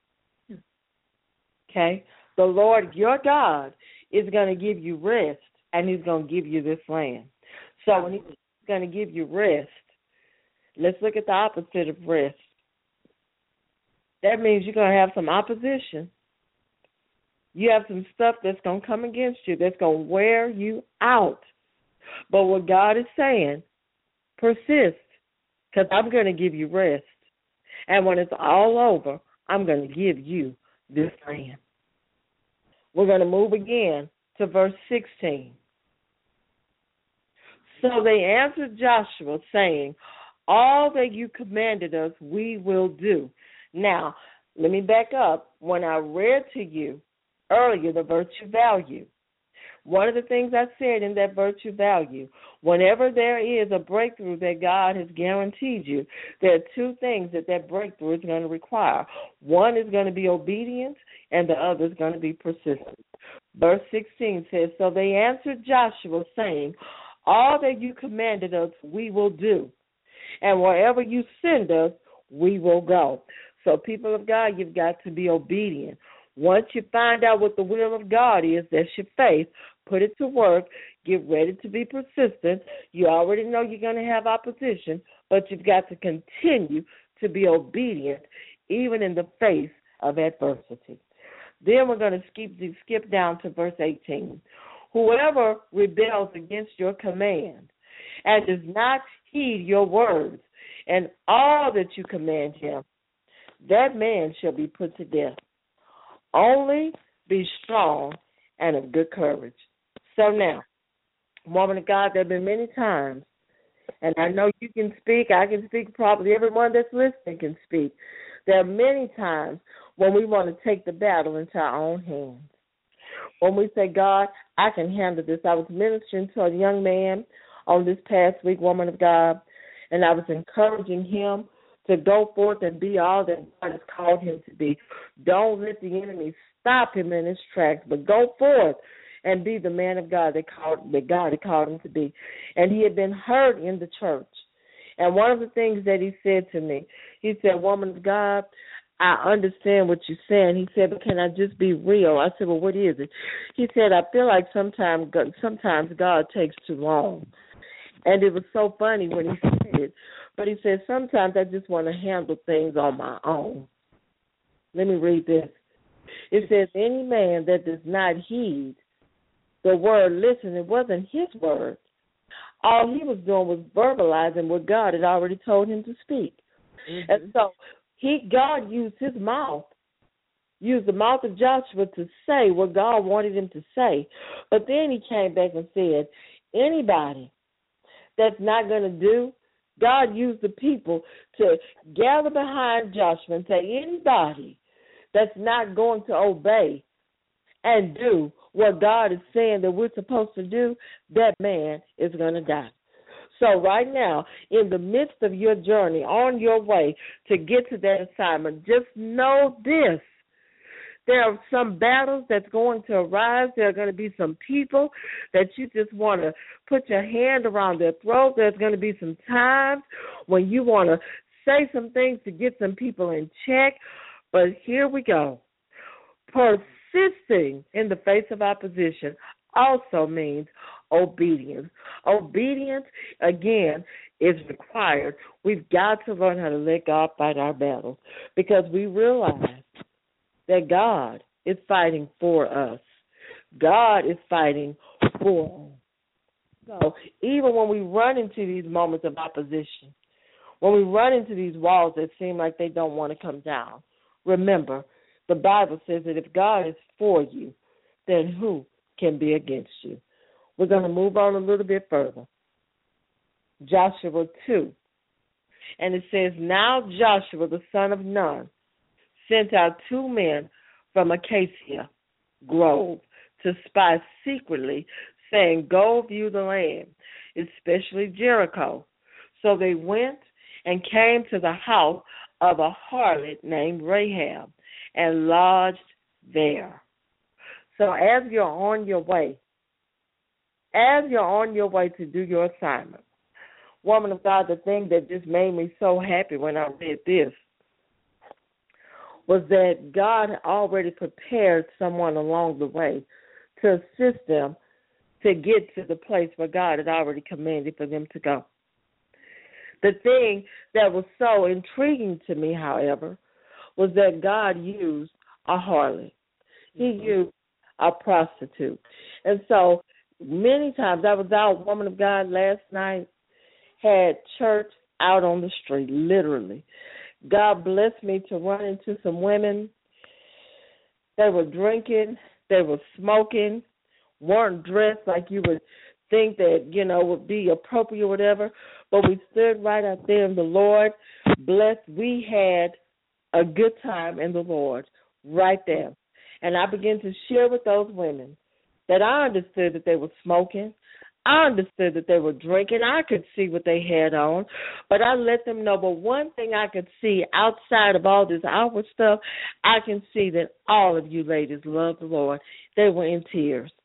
Okay? The Lord your God is going to give you rest, and he's going to give you this land. So when he's going to give you rest, let's look at the opposite of rest. That means you're going to have some opposition. You have some stuff that's going to come against you, that's going to wear you out. But what God is saying, persist, because I'm going to give you rest. And when it's all over, I'm going to give you this land. We're going to move again to verse sixteen. So they answered Joshua, saying, all that you commanded us, we will do. Now, let me back up. When I read to you earlier the virtue value, one of the things I said in that virtue value, whenever there is a breakthrough that God has guaranteed you, there are two things that that breakthrough is going to require. One is going to be obedience, and the other is going to be persistence. Verse sixteen says, so they answered Joshua, saying, all that you commanded us, we will do. And wherever you send us, we will go. So, people of God, you've got to be obedient. Once you find out what the will of God is, that's your faith, put it to work, get ready to be persistent. You already know you're going to have opposition, but you've got to continue to be obedient even in the face of adversity. Then we're going to skip, skip down to verse eighteen. Whoever rebels against your command and does not heed your words and all that you command him, that man shall be put to death. Only be strong and of good courage. So now, woman of God, there have been many times, and I know you can speak, I can speak, probably everyone that's listening can speak. There are many times when we want to take the battle into our own hands. When we say, God, I can handle this. I was ministering to a young man on this past week, woman of God, and I was encouraging him to go forth and be all that God has called him to be. Don't let the enemy stop him in his tracks, but go forth and be the man of God that, called, that God had called him to be. And he had been hurt in the church. And one of the things that he said to me, he said, woman of God, I understand what you're saying. He said, but can I just be real? I said, well, what is it? He said, I feel like sometimes sometimes God takes too long. And it was so funny when he said it. But he said, sometimes I just want to handle things on my own. Let me read this. It says, any man that does not heed the word, listen, it wasn't his word. All he was doing was verbalizing what God had already told him to speak. Mm-hmm. And so he, God used his mouth, used the mouth of Joshua to say what God wanted him to say. But then he came back and said, anybody that's not going to do, God used the people to gather behind Joshua and say, anybody that's not going to obey and do what God is saying that we're supposed to do, that man is going to die. So right now, in the midst of your journey, on your way to get to that assignment, just know this. There are some battles that's going to arise. There are going to be some people that you just want to put your hand around their throat. There's going to be some times when you want to say some things to get some people in check. But here we go. Persisting in the face of opposition also means obedience. Obedience, again, is required. We've got to learn how to let God fight our battles because we realize that God is fighting for us. God is fighting for us. So even when we run into these moments of opposition, when we run into these walls that seem like they don't want to come down, remember, the Bible says that if God is for you, then who can be against you? We're going to move on a little bit further. Joshua two. And it says, now Joshua, the son of Nun, sent out two men from Acacia Grove to spy secretly, saying, go view the land, especially Jericho. So they went and came to the house of a harlot named Rahab and lodged there. So as you're on your way, as you're on your way to do your assignment, woman of God, the thing that just made me so happy when I read this was that God had already prepared someone along the way to assist them to get to the place where God had already commanded for them to go. The thing that was so intriguing to me, however, was that God used a harlot. He mm-hmm. used a prostitute. And so many times, I was out, woman of God, last night, had church out on the street, literally. God blessed me to run into some women. They were drinking, they were smoking, weren't dressed like you would think that, you know, would be appropriate or whatever. But we stood right out there in the Lord. Blessed, we had a good time in the Lord right there. And I began to share with those women that I understood that they were smoking. I understood that they were drinking. I could see what they had on. But I let them know. But one thing I could see outside of all this outward stuff, I can see that all of you ladies love the Lord. They were in tears.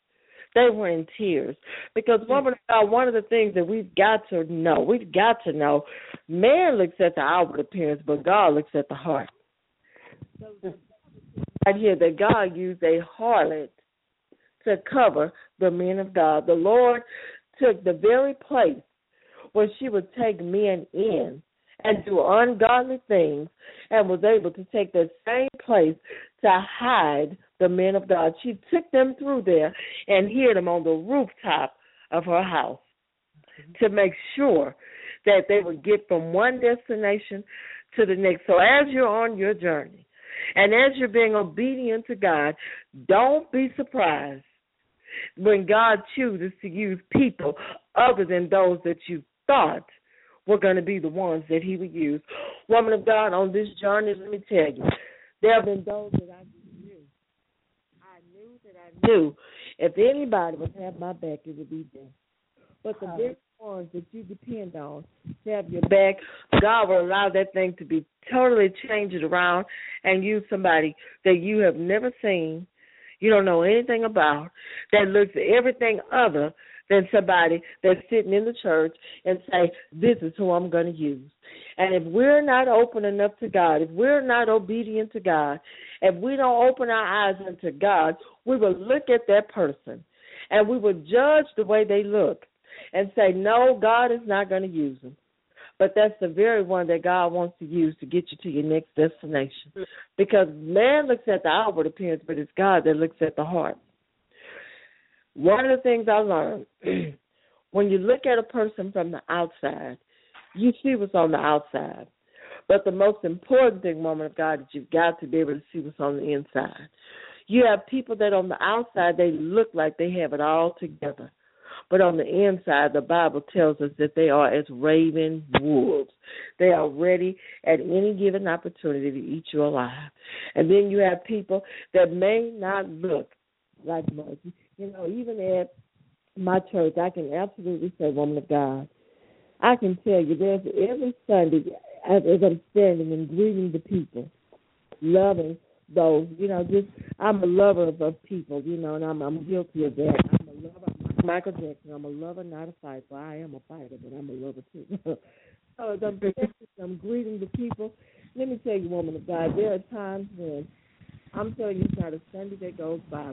They were in tears. Because, woman of God, one of the things that we've got to know, we've got to know, man looks at the outward appearance, but God looks at the heart. So, right here, that God used a harlot to cover the men of God. The Lord took the very place where she would take men in and do ungodly things, and was able to take that same place to hide the men of God. She took them through there and hid them on the rooftop of her house to make sure that they would get from one destination to the next. So as you're on your journey and as you're being obedient to God, don't be surprised when God chooses to use people other than those that you thought were going to be the ones that he would use. Woman of God, on this journey, let me tell you, there have been those that I knew. I knew that I knew if anybody would have my back, it would be them. But the very ones that you depend on to have your back, God will allow that thing to be totally changed around and use somebody that you have never seen, you don't know anything about, that looks at everything other than somebody that's sitting in the church and say, this is who I'm going to use. And if we're not open enough to God, if we're not obedient to God, if we don't open our eyes unto God, we will look at that person and we will judge the way they look and say, no, God is not going to use them. But that's the very one that God wants to use to get you to your next destination. Because man looks at the outward appearance, but it's God that looks at the heart. One of the things I learned, when you look at a person from the outside, you see what's on the outside. But the most important thing, woman of God, is you've got to be able to see what's on the inside. You have people that on the outside, they look like they have it all together. But on the inside, the Bible tells us that they are as raven wolves. They are ready at any given opportunity to eat you alive. And then you have people that may not look like much. You know, even at my church, I can absolutely say, woman of God, I can tell you there's every Sunday as, as I'm standing and greeting the people, loving those, you know, just I'm a lover of, of people, you know, and I'm, I'm guilty of that. I'm a lover. Michael Jackson, I'm a lover, not a fighter. Well, I am a fighter, but I'm a lover too. So as I'm, I'm greeting the people, let me tell you, woman of God, there are times when I'm telling you, it's not a Sunday that goes by.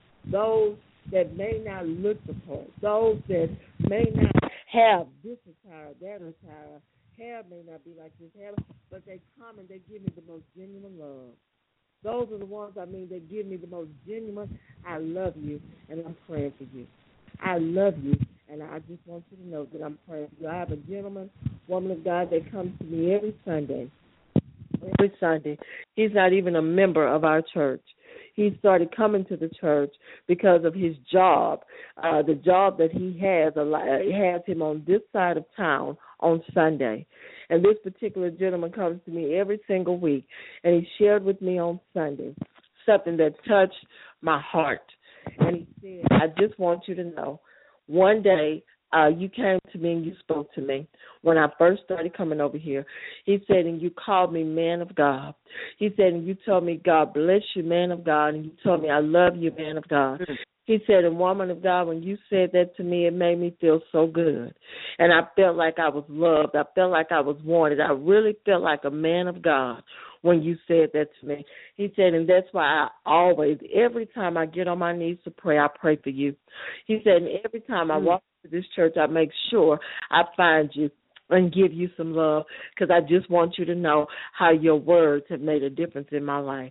Those that may not look the part, those that may not have this attire, that attire, hair may not be like this hair, but they come and they give me the most genuine love. Those are the ones, I mean, that give me the most genuine, I love you, and I'm praying for you. I love you, and I just want you to know that I'm praying for you. I have a gentleman, woman of God, that comes to me every Sunday. Every Sunday. He's not even a member of our church. He started coming to the church because of his job. Uh, the job that he has has him on this side of town on Sunday. And this particular gentleman comes to me every single week, and he shared with me on Sunday something that touched my heart. And he said, I just want you to know, one day uh, you came to me and you spoke to me when I first started coming over here. He said, and you called me man of God. He said, and you told me, God bless you, man of God. And you told me, I love you, man of God. Mm-hmm. He said, and woman of God, when you said that to me, it made me feel so good. And I felt like I was loved. I felt like I was wanted. I really felt like a man of God when you said that to me. He said, and that's why I always, every time I get on my knees to pray, I pray for you. He said, and every time I walk to this church, I make sure I find you and give you some love, because I just want you to know how your words have made a difference in my life.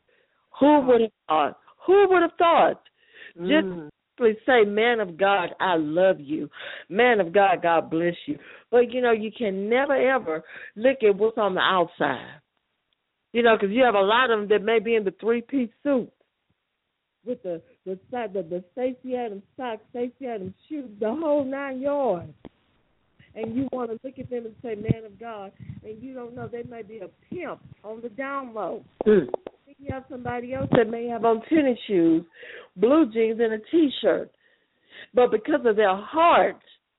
Who would have thought? Who would have thought? Just simply say, man of God, I love you. Man of God, God bless you. But, you know, you can never, ever look at what's on the outside. You know, because you have a lot of them that may be in the three-piece suit with the the the, the Stacey Adams socks, Stacey Adams shoes, the whole nine yards. And you want to look at them and say, man of God, and you don't know they may be a pimp on the down low. Mm. You have somebody else that may have on tennis shoes, blue jeans, and a T-shirt. But because of their heart,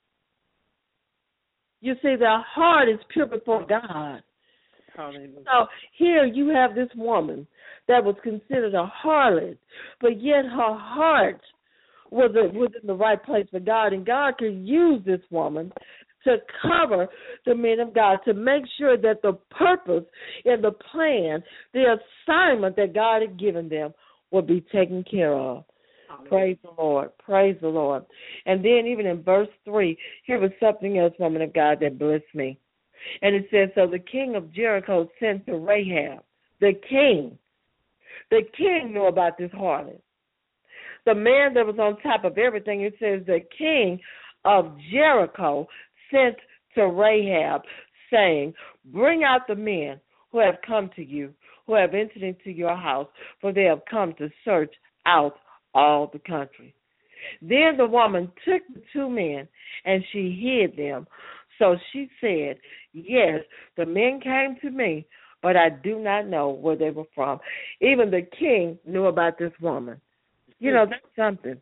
you see, their heart is pure before God. Hallelujah. So here you have this woman that was considered a harlot, but yet her heart was was in the right place for God, and God could use this woman to cover the men of God, to make sure that the purpose and the plan, the assignment that God had given them will be taken care of. Amen. Praise the Lord. Praise the Lord. And then even in verse three, here was something else, woman of God, that blessed me. And it says, so the king of Jericho sent to Rahab. The king. The king knew about this harlot. The man that was on top of everything, it says the king of Jericho sent to Rahab, saying, bring out the men who have come to you, who have entered into your house, for they have come to search out all the country. Then the woman took the two men, and she hid them. So she said, yes, the men came to me, but I do not know where they were from. Even the king knew about this woman. You know, that's something.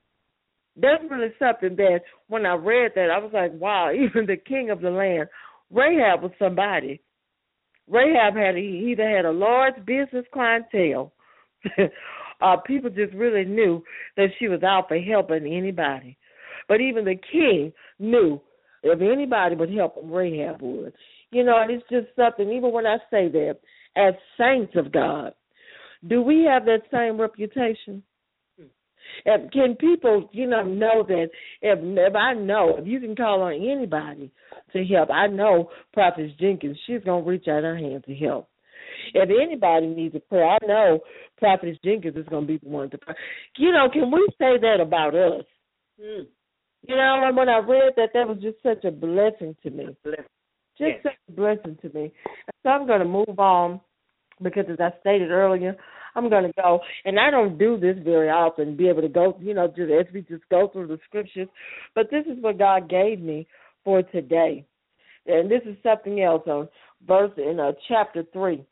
That's really something that when I read that, I was like, wow, even the king of the land, Rahab was somebody. Rahab had he either had a large business clientele, uh, people just really knew that she was out for helping anybody. But even the king knew if anybody would help him, Rahab would. You know, and it's just something, even when I say that, as saints of God, do we have that same reputation? If, can people, you know, know that if, if I know, if you can call on anybody to help, I know Prophet Jenkins, she's going to reach out her hand to help. If anybody needs a prayer, I know Prophet Jenkins is going to be the one to pray. You know, can we say that about us? Mm. You know, and when I read that, that was just such a blessing to me. Just yes. such a blessing to me. So I'm going to move on because, as I stated earlier, I'm going to go, and I don't do this very often, be able to go, you know, just as we just go through the scriptures, but this is what God gave me for today. And this is something else on verse in uh, chapter three.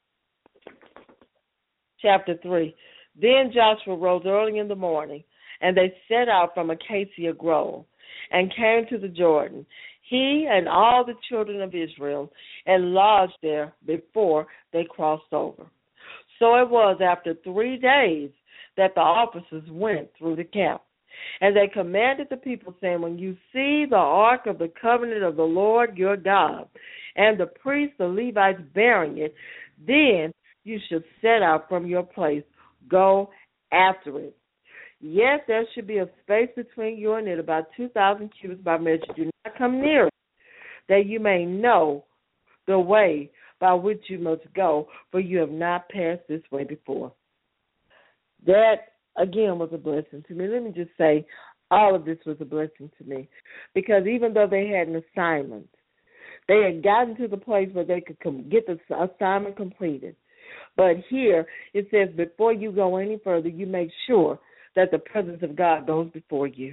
Chapter three. Then Joshua rose early in the morning, and they set out from Acacia Grove and came to the Jordan, he and all the children of Israel, and lodged there before they crossed over. So it was after three days that the officers went through the camp. And they commanded the people, saying, when you see the ark of the covenant of the Lord your God, and the priests, the Levites, bearing it, then you should set out from your place. Go after it. Yes, there should be a space between you and it, about two thousand cubits by measure. Do not come near it, that you may know the way by which you must go, for you have not passed this way before. That, again, was a blessing to me. Let me just say, all of this was a blessing to me, because even though they had an assignment, they had gotten to the place where they could com- get the assignment completed. But here it says, before you go any further, you make sure that the presence of God goes before you.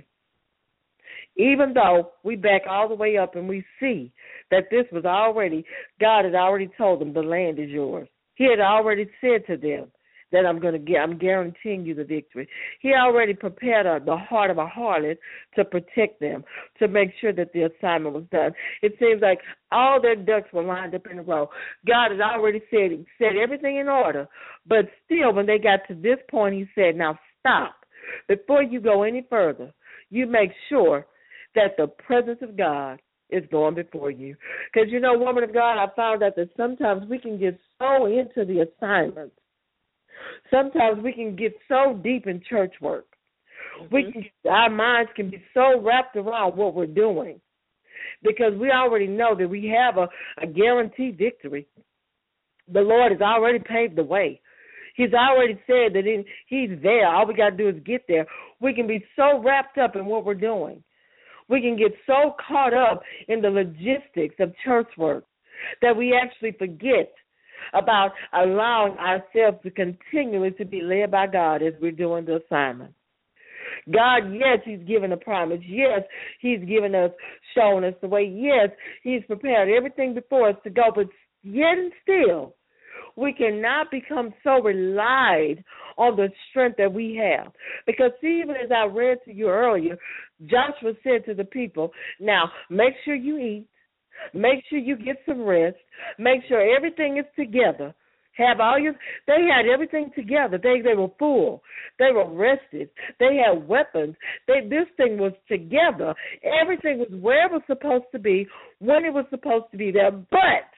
Even though we back all the way up and we see that this was already, God had already told them the land is yours. He had already said to them that I'm going to get, I'm guaranteeing you the victory. He already prepared a, the heart of a harlot to protect them, to make sure that the assignment was done. It seems like all their ducks were lined up in a row. God had already said, set everything in order, but still when they got to this point, he said, now stop. Before you go any further, you make sure that the presence of God is going before you. Because, you know, woman of God, I found out that sometimes we can get so into the assignments. Sometimes we can get so deep in church work. Mm-hmm. We can, our minds can be so wrapped around what we're doing, because we already know that we have a, a guaranteed victory. The Lord has already paved the way. He's already said that in, he's there. All we got to do is get there. We can be so wrapped up in what we're doing. We can get so caught up in the logistics of church work that we actually forget about allowing ourselves to continually to be led by God as we're doing the assignment. God, yes, he's given a promise. Yes, he's given us, shown us the way. Yes, he's prepared everything before us to go, but yet and still, we cannot become so relied on the strength that we have. Because see, even as I read to you earlier, Joshua said to the people, now make sure you eat, make sure you get some rest, make sure everything is together. Have all your, they had everything together. They they were full. They were rested. They had weapons. They this thing was together. Everything was where it was supposed to be, when it was supposed to be there. But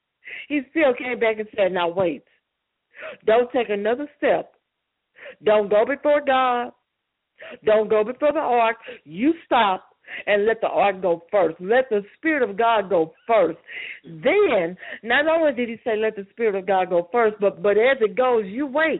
he still came back and said, now wait. Don't take another step. Don't go before God. Don't go before the ark. You stop and let the ark go first. Let the Spirit of God go first. Then, not only did he say let the Spirit of God go first, but, but as it goes, you wait.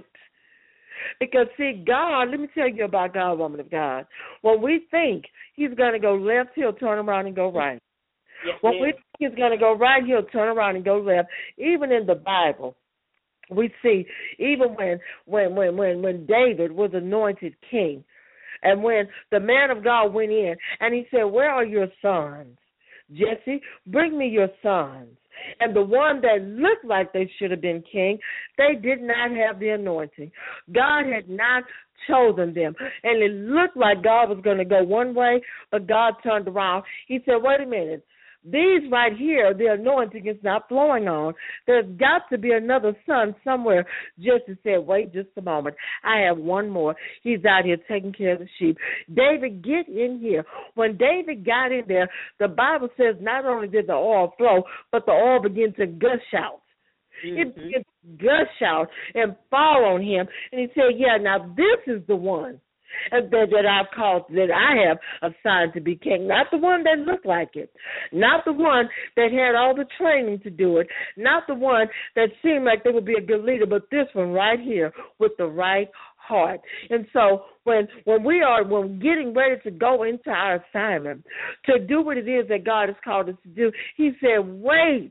Because, see, God, let me tell you about God, woman of God. When we think he's going to go left, he'll turn around and go right. Yes, when ma'am. we think he's going to go right, he'll turn around and go left. Even in the Bible, we see, even when when when when, when David was anointed king, and when the man of God went in and he said, where are your sons? Jesse, bring me your sons. And the one that looked like they should have been king, they did not have the anointing. God had not chosen them. And it looked like God was going to go one way, but God turned around. He said, wait a minute. These right here, the anointing is not flowing on. There's got to be another son somewhere. Jesse said, wait just a moment. I have one more. He's out here taking care of the sheep. David, get in here. When David got in there, the Bible says not only did the oil flow, but the oil began to gush out. Mm-hmm. It began to gush out and fall on him. And he said, yeah, now this is the one that, that I've called, that I have assigned to be king. Not the one that looked like it. Not the one that had all the training to do it. Not the one that seemed like they would be a good leader, but this one right here with the right heart. And so when when we are when getting ready to go into our assignment, to do what it is that God has called us to do, he said, wait.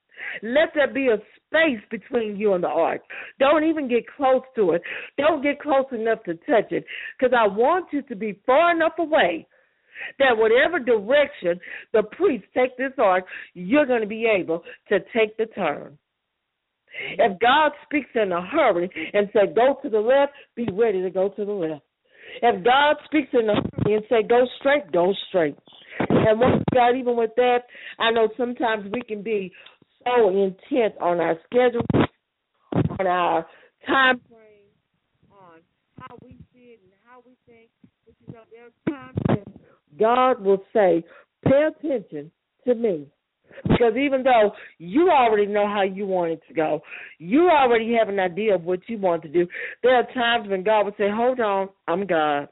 Let there be a space between you and the ark. Don't even get close to it. Don't get close enough to touch it, because I want you to be far enough away that whatever direction the priests take this ark, you're going to be able to take the turn. If God speaks in a hurry and say, go to the left, be ready to go to the left. If God speaks in a hurry and say, go straight, go straight. And once God, even with that, I know sometimes we can be so intent on our schedule, on our time frame, on how we see it and how we think. But you know, there's times when God will say, pay attention to me. Because even though you already know how you want it to go, you already have an idea of what you want to do, there are times when God will say, hold on, I'm God.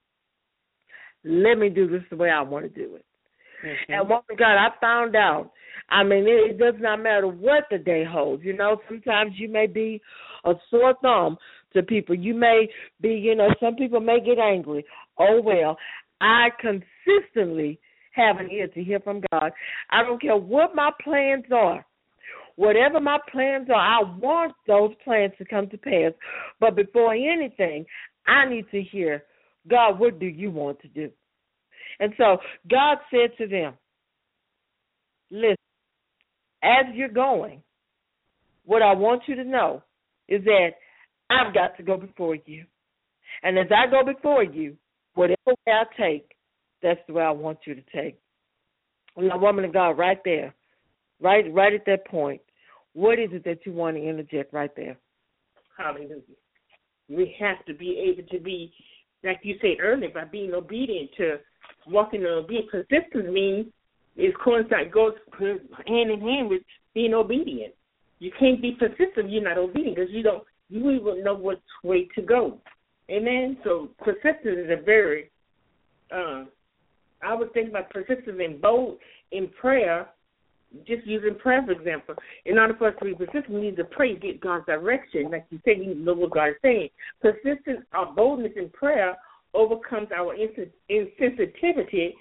Let me do this the way I want to do it. Mm-hmm. And one God, I found out, I mean, it, it does not matter what the day holds. You know, sometimes you may be a sore thumb to people. You may be, you know, some people may get angry. Oh, well, I consistently have an ear to hear from God. I don't care what my plans are. Whatever my plans are, I want those plans to come to pass. But before anything, I need to hear, God, what do you want to do? And so God said to them, listen, as you're going, what I want you to know is that I've got to go before you. And as I go before you, whatever way I take, that's the way I want you to take. Now, woman of God, right there, right, right at that point, what is it that you want to interject right there? Hallelujah. We have to be able to be, like you said earlier, by being obedient, to walking in obedience. Persistence means it coincides, goes hand in hand with being obedient. You can't be persistent if you're not obedient, because you don't, you even know which way to go. Amen. So persistence is a very, uh, I was thinking about persistence in bold in prayer. Just using prayer, for example, in order for us to be persistent, we need to pray, get God's direction. Like you said, you know what God is saying. Persistence or boldness in prayer overcomes our insensitivity,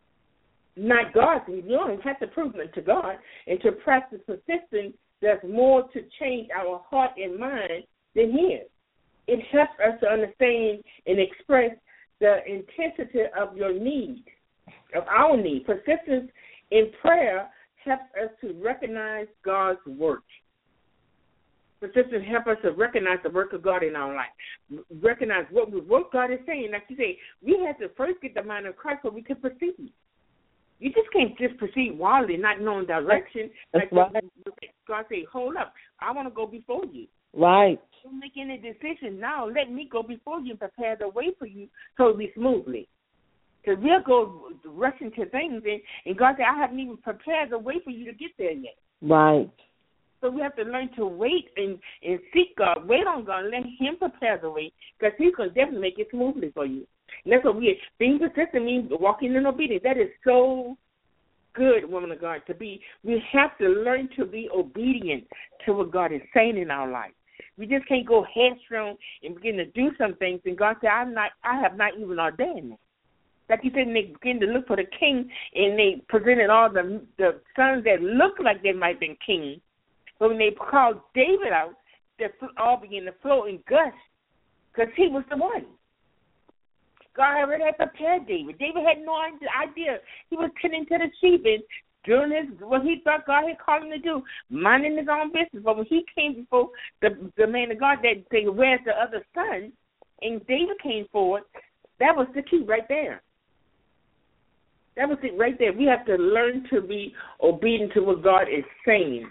not God's. You don't have to prove it to God. And to practice persistence, there's more to change our heart and mind than His. It helps us to understand and express the intensity of your need, of our need. Persistence in prayer helps us to recognize God's work. Persistence helps us to recognize the work of God in our life. Recognize what, what God is saying. Like you say, we have to first get the mind of Christ so we can perceive. You just can't just proceed wildly, not knowing direction. That's like right. God say, hold up, I want to go before you. Right. Don't make any decision now. Let me go before you and prepare the way for you so it'll be smoothly. Because we'll go rushing to things, and, and God said, I haven't even prepared the way for you to get there yet. Right. So we have to learn to wait and, and seek God, wait on God, and let Him prepare the way, because He's going to definitely make it smoothly for you. And that's what we being persistent means walking in obedience. That is so good, woman of God, to be. We have to learn to be obedient to what God is saying in our life. We just can't go headstrong and begin to do some things, and God said, I'm not, I have not even ordained them. Like you said, they began to look for the king, and they presented all the the sons that looked like they might have been kings. But when they called David out, they all began to flow and gush, because he was the one. God already had prepared David. David had no idea. He was tending to the sheep and doing his, what he thought God had called him to do, minding his own business. But when he came before the the man of God that said, where's the other son? And David came forward, that was the key right there. That was it right there. We have to learn to be obedient to what God is saying.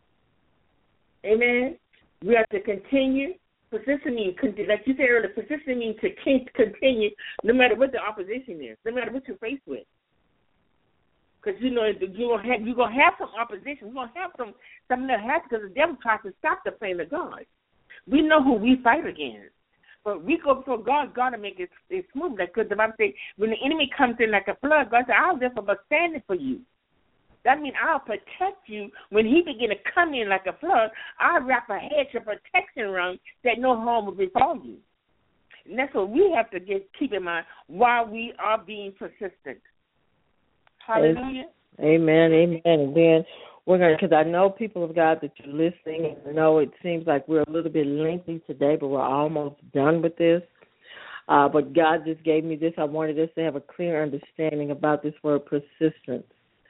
Amen. We have to continue. Persistent means, like you said earlier, persistent means to continue no matter what the opposition is, no matter what you're faced with. Because you know you're gonna have you're gonna have some opposition. You're gonna have some something that happens because the devil tries to stop the plan of God. We know who we fight against. But we go before God, God will make it, it smooth. Like, because the Bible says, when the enemy comes in like a flood, God said, I'll lift up a standing for you. That means I'll protect you. When he begin to come in like a flood, I'll wrap a hedge of protection around that no harm will befall you. And that's what we have to get, keep in mind while we are being persistent. Hallelujah. Amen, amen. And then we're going to, because I know people of God that you're listening, and I know it seems like we're a little bit lengthy today, but we're almost done with this. Uh, but God just gave me this. I wanted us to have a clear understanding about this word persistence.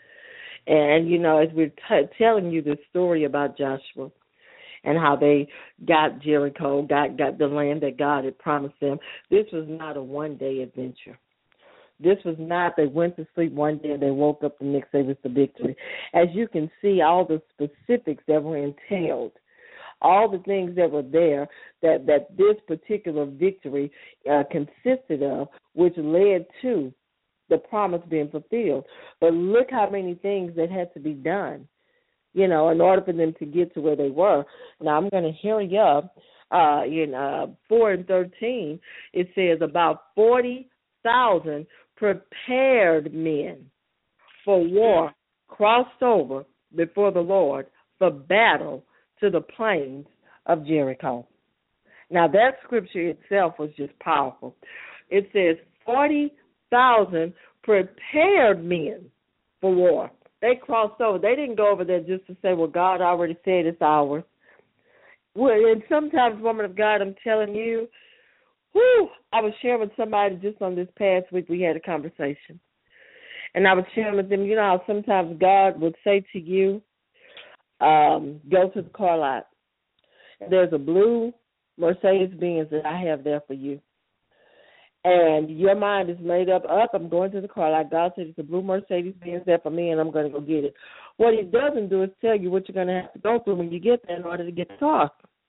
And, you know, as we're t- telling you the story about Joshua and how they got Jericho, got, got the land that God had promised them, this was not a one-day adventure. This was not, they went to sleep one day and they woke up the next day with the victory. As you can see, all the specifics that were entailed, all the things that were there that, that this particular victory uh, consisted of, which led to the promise being fulfilled. But look how many things that had to be done, you know, in order for them to get to where they were. Now, I'm going to hurry up. Uh, in uh, four and thirteen, it says about forty thousand prepared men for war crossed over before the Lord for battle to the plains of Jericho. Now, that scripture itself was just powerful. It says forty thousand prepared men for war. They crossed over. They didn't go over there just to say, well, God already said it's ours. Well, and sometimes, woman of God, I'm telling you, whew, I was sharing with somebody just on this past week, we had a conversation. And I was sharing with them, you know how sometimes God would say to you, um, go to the car lot. There's a blue Mercedes-Benz that I have there for you. And your mind is made up, up, I'm going to the car lot. God said it's a blue Mercedes-Benz there for me, and I'm going to go get it. What he doesn't do is tell you what you're going to have to go through when you get there in order to get the car.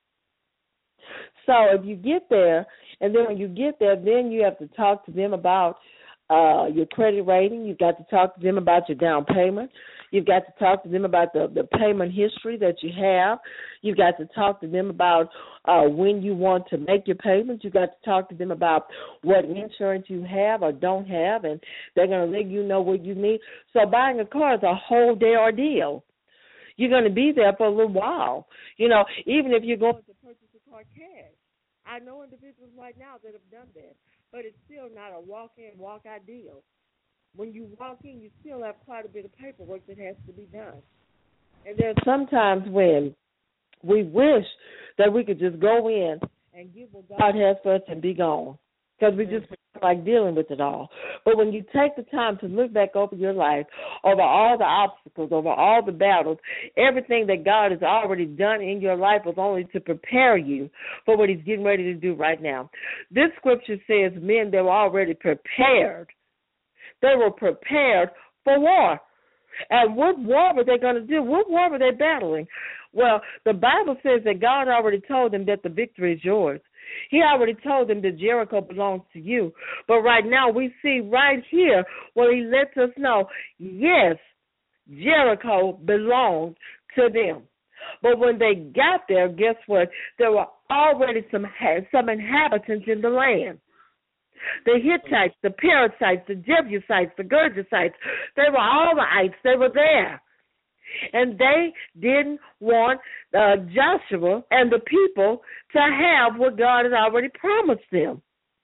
So if you get there, and then when you get there, then you have to talk to them about uh, your credit rating. You've got to talk to them about your down payment. You've got to talk to them about the, the payment history that you have. You've got to talk to them about uh, when you want to make your payments. You've got to talk to them about what insurance you have or don't have, and they're going to let you know what you need. So buying a car is a whole day ordeal. You're going to be there for a little while. You know, even if you're going to purchase a car cash. I know individuals right now that have done that, but it's still not a walk-in, walk-out deal. When you walk in, you still have quite a bit of paperwork that has to be done. And there's sometimes when we wish that we could just go in and give what God has for us and be gone, because we just like dealing with it all. But when you take the time to look back over your life, over all the obstacles, over all the battles, everything that God has already done in your life was only to prepare you for what he's getting ready to do right now. This scripture says men that were already prepared. They were prepared for war. And what war were they going to do? What war were they battling? Well, the Bible says that God already told them that the victory is yours. He already told them that Jericho belongs to you. But right now we see right here where he lets us know, yes, Jericho belonged to them. But when they got there, guess what? There were already some some inhabitants in the land. The Hittites, the Perizzites, the Jebusites, the Girgashites, they were all the ites. They were there. And they didn't want uh, Joshua and the people to have what God had already promised them.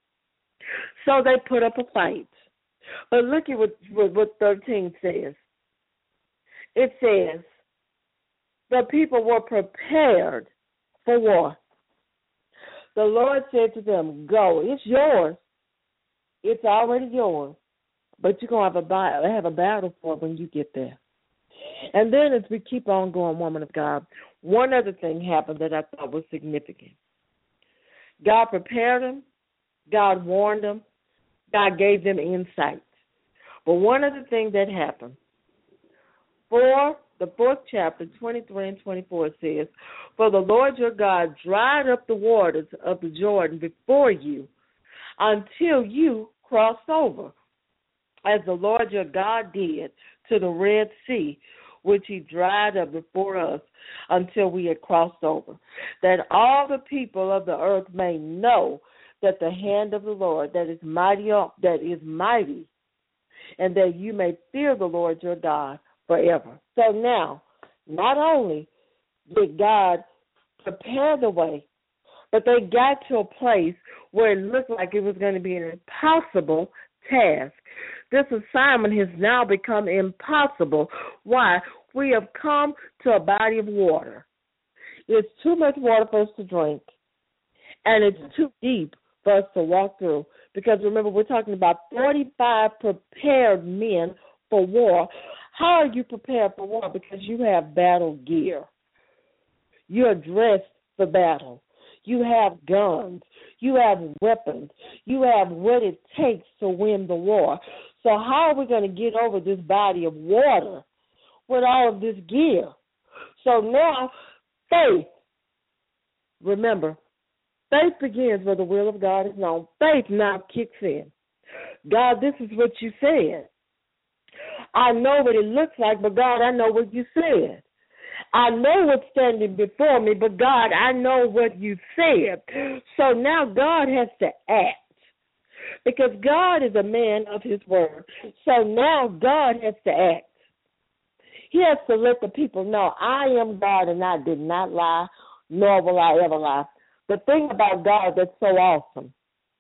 So they put up a fight. But look at what, what, what thirteen says. It says, the people were prepared for war. The Lord said to them, go, it's yours. It's already yours. But you're going to have a, have a battle for it when you get there. And then as we keep on going, woman of God, one other thing happened that I thought was significant. God prepared them. God warned them. God gave them insight. But one other thing that happened, for the fourth chapter, twenty-three and twenty-four says, for the Lord your God dried up the waters of the Jordan before you until you crossed over, as the Lord your God did to the Red Sea, which he dried up before us until we had crossed over, that all the people of the earth may know that the hand of the Lord that is mighty, that is mighty, and that you may fear the Lord your God forever. So now, not only did God prepare the way, but they got to a place where it looked like it was going to be an impossible task. This assignment has now become impossible. Why? We have come to a body of water. It's too much water for us to drink, and it's too deep for us to walk through. Because remember, we're talking about forty-five prepared men for war. How are you prepared for war? Because you have battle gear. You're dressed for battle. You have guns. You have weapons. You have what it takes to win the war. So how are we going to get over this body of water with all of this gear? So now, faith. Remember, faith begins where the will of God is known. Faith now kicks in. God, this is what you said. I know what it looks like, but God, I know what you said. I know what's standing before me, but God, I know what you said. So now God has to act, because God is a man of his word. So now God has to act. He has to let the people know, I am God and I did not lie, nor will I ever lie. The thing about God that's so awesome,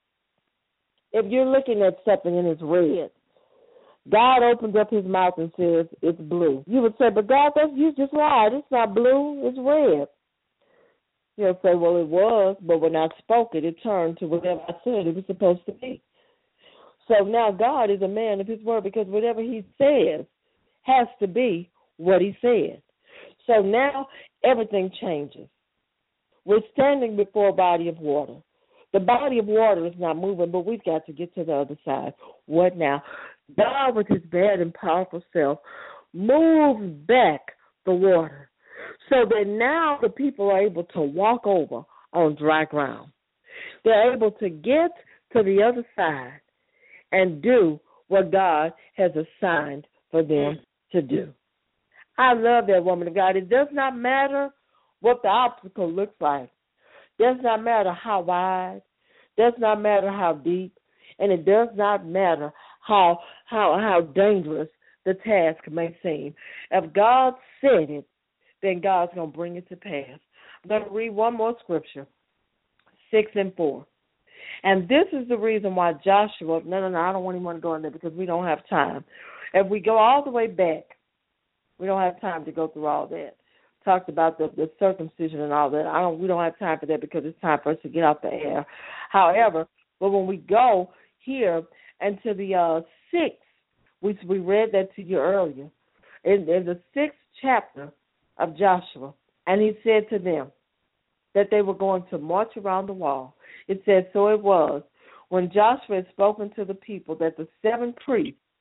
if you're looking at something and it's red, God opens up his mouth and says, it's blue. You would say, but God, that's, you just lied. It's not blue, it's red. He'll say, well, it was, but when I spoke it, it turned to whatever I said it was supposed to be. So now God is a man of his word, because whatever he says has to be what he said. So now everything changes. We're standing before a body of water. The body of water is not moving, but we've got to get to the other side. What now? God, with his bad and powerful self, moves back the water so that now the people are able to walk over on dry ground. They're able to get to the other side and do what God has assigned for them to do. I love that, woman of God. It does not matter what the obstacle looks like. It does not matter how wide. It does not matter how deep. And it does not matter how how how dangerous the task may seem. If God said it, then God's going to bring it to pass. I'm going to read one more scripture, six and four. And this is the reason why Joshua, no, no, no, I don't want anyone to go in there because we don't have time. If we go all the way back, we don't have time to go through all that. Talked about the, the circumcision and all that. I don't. We don't have time for that because it's time for us to get off the air. However, but when we go here and to the uh, sixth, we we read that to you earlier, in, in the sixth chapter of Joshua, and he said to them that they were going to march around the wall. It says, so it was when Joshua had spoken to the people that the seven priests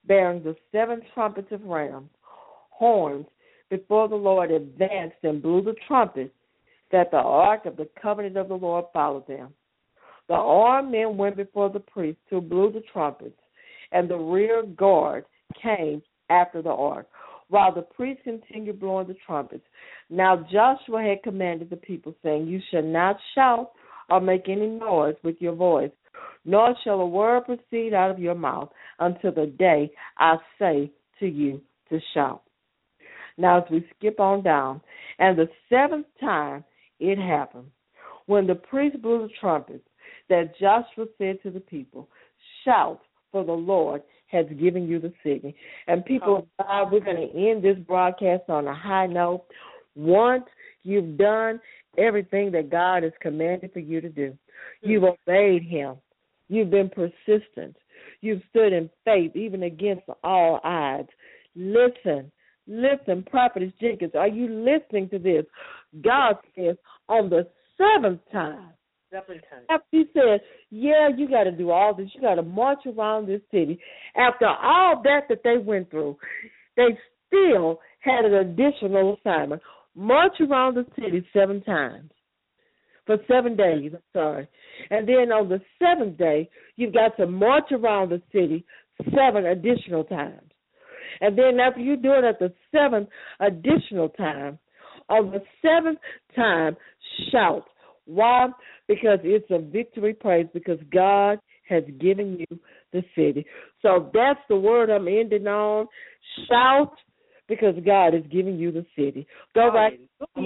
bearing the seven trumpets of rams, horns, before the Lord advanced and blew the trumpet, that the ark of the covenant of the Lord followed them. The armed men went before the priests who blew the trumpets, and the rear guard came after the ark, while the priests continued blowing the trumpets. Now Joshua had commanded the people, saying, You shall not shout or make any noise with your voice, nor shall a word proceed out of your mouth until the day I say to you to shout. Now, as we skip on down, and the seventh time it happened, when the priest blew the trumpets, that Joshua said to the people, Shout, for the Lord has given you the city. And people of God, we're going to end this broadcast on a high note. Once you've done everything that God has commanded for you to do, you've obeyed him, you've been persistent, you've stood in faith even against all odds. Listen. Listen, Prophetess Jenkins, are you listening to this? God says on the seventh time, seventh time. After he said, yeah, you got to do all this. You got to march around this city. After all that that they went through, they still had an additional assignment. March around the city seven times for seven days, I'm sorry. And then on the seventh day, you've got to march around the city seven additional times. And then after you do it at the seventh additional time, on the seventh time, shout. Why? Because it's a victory praise, because God has given you the city. So that's the word I'm ending on. Shout, because God has given you the city. Go right,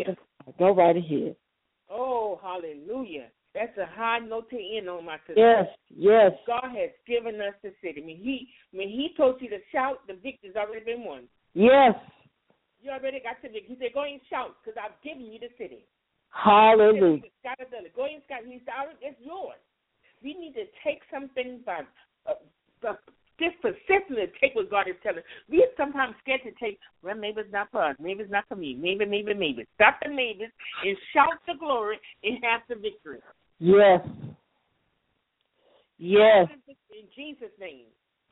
go right ahead. Oh, hallelujah. That's a high note to end on, my sister. Yes, yes. God has given us the city. When he, when he told you to shout, the victory's already been won. Yes. You already got the victory. He said, go and shout, because I've given you the city. Hallelujah. Go and shout. He said, it's yours. We need to take something by, uh, by just persistently take what God is telling us. We are sometimes scared to take, well, maybe it's not for us. Maybe it's not for me. Maybe, maybe, maybe. Stop the maybes and shout the glory and have the victory. Yes. Yes. In Jesus' name.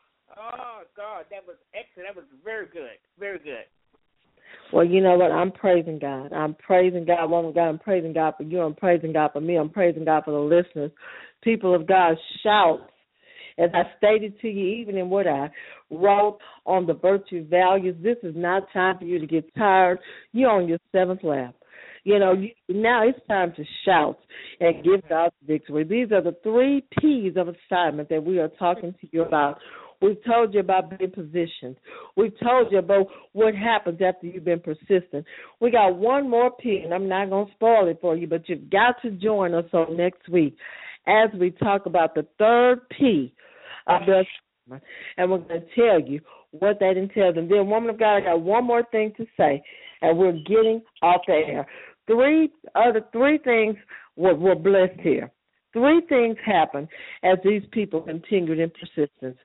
Oh, God, that was excellent. That was very good. Very good. Well, you know what? I'm praising God. I'm praising God, woman of God. I'm praising God for you. I'm praising God for me. I'm praising God for the listeners. People of God, shout. As I stated to you, even in what I wrote on the virtue values, this is not time for you to get tired. You're on your seventh lap. You know, you, now it's time to shout and give God the victory. These are the three P's of assignment that we are talking to you about. We've told you about being positioned. We've told you about what happens after you've been persistent. We got one more P, and I'm not going to spoil it for you, but you've got to join us on next week as we talk about the third P of the assignment, and we're going to tell you what that entails. And then, woman of God, I got one more thing to say, and we're getting off the air. Three other three things were, were blessed here. Three things happened as these people continued in persistence.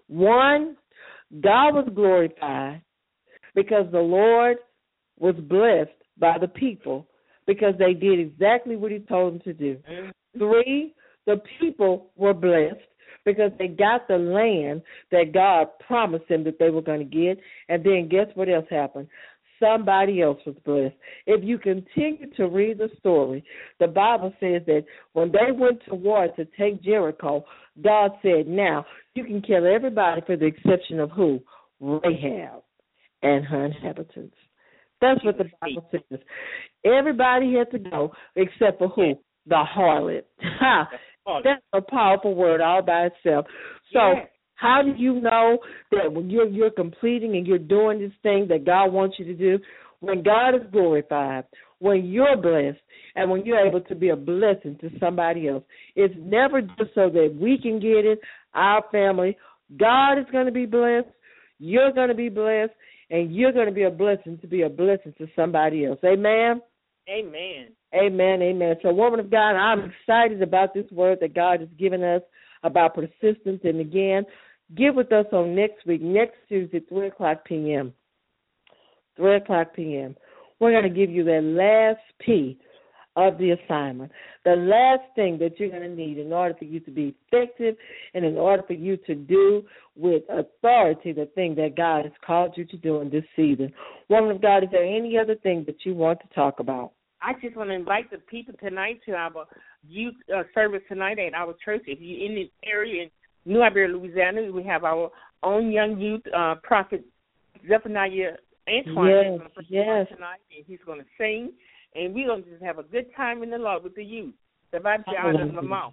One, God was glorified because the Lord was blessed by the people because they did exactly what he told them to do. Three, the people were blessed because they got the land that God promised them that they were going to get. And then guess what else happened? Somebody else was blessed. If you continue to read the story, the Bible says that when they went to war to take Jericho, God said, now you can kill everybody for the exception of who? Rahab and her inhabitants. That's what the Bible says. Everybody had to go except for who? The harlot. Ha! That's a powerful word all by itself. So yes. How do you know that when you're, you're completing and you're doing this thing that God wants you to do? When God is glorified, when you're blessed, and when you're able to be a blessing to somebody else. It's never just so that we can get it, our family. God is going to be blessed, you're going to be blessed, and you're going to be a blessing to be a blessing to somebody else. Amen? Amen. Amen, amen. So, woman of God, I'm excited about this word that God has given us about persistence. And again, get with us on next week, next Tuesday, three o'clock p.m. three o'clock p.m. We're going to give you that last P of the assignment. The last thing that you're going to need in order for you to be effective and in order for you to do with authority the thing that God has called you to do in this season. Woman of God, is there any other thing that you want to talk about? I just want to invite the people tonight to our youth uh, service tonight at our church. If you're in this area in New Iberia, Louisiana, we have our own young youth uh, prophet, Zephaniah Antoine. Yes, he's going to yes. tonight, and he's going to sing, and we're going to just have a good time in the Lord with the youth. The Bible says, out of the mouth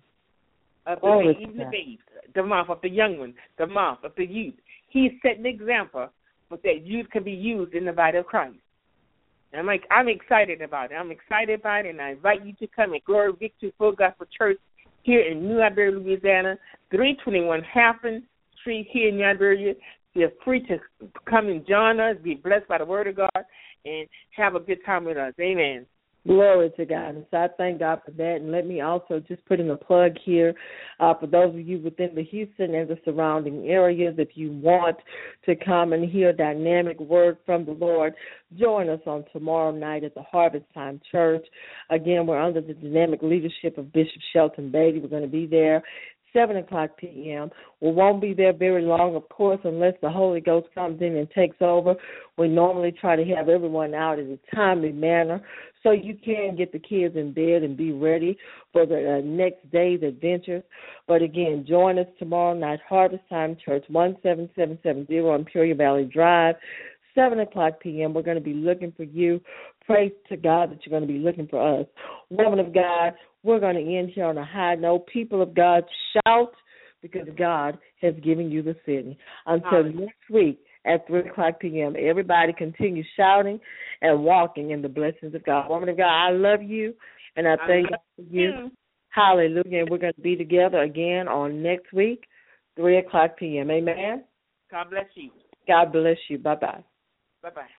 of the, oh, even the babes, the mouth of the young ones, the mouth of the youth. He's setting an example but that youth can be used in the body of Christ. I'm like, I'm excited about it. I'm excited about it, and I invite you to come at Glory Victory Full Gospel Church here in New Iberia, Louisiana, three twenty-one Halfon Street here in New Iberia. Feel free to come and join us, be blessed by the Word of God, and have a good time with us. Amen. Glory to God. And so I thank God for that. And let me also just put in a plug here uh, for those of you within the Houston and the surrounding areas. If you want to come and hear a dynamic word from the Lord, join us on tomorrow night at the Harvest Time Church. Again, we're under the dynamic leadership of Bishop Shelton Beatty. We're going to be there seven o'clock p.m. We won't be there very long, of course, unless the Holy Ghost comes in and takes over. We normally try to have everyone out in a timely manner so you can get the kids in bed and be ready for the uh, next day's adventures. But, again, join us tomorrow night, Harvest Time Church, one seven seven seven zero Imperial Valley Drive, seven o'clock p.m. We're going to be looking for you. Praise to God that you're going to be looking for us. Woman of God, we're going to end here on a high note. People of God, shout because God has given you the city. Until Amen. next week at three o'clock p.m., everybody continue shouting and walking in the blessings of God. Woman of God, I love you, and I thank God for you. you. Hallelujah. And we're going to be together again on next week, three o'clock p.m. Amen? God bless you. God bless you. Bye-bye. Bye-bye.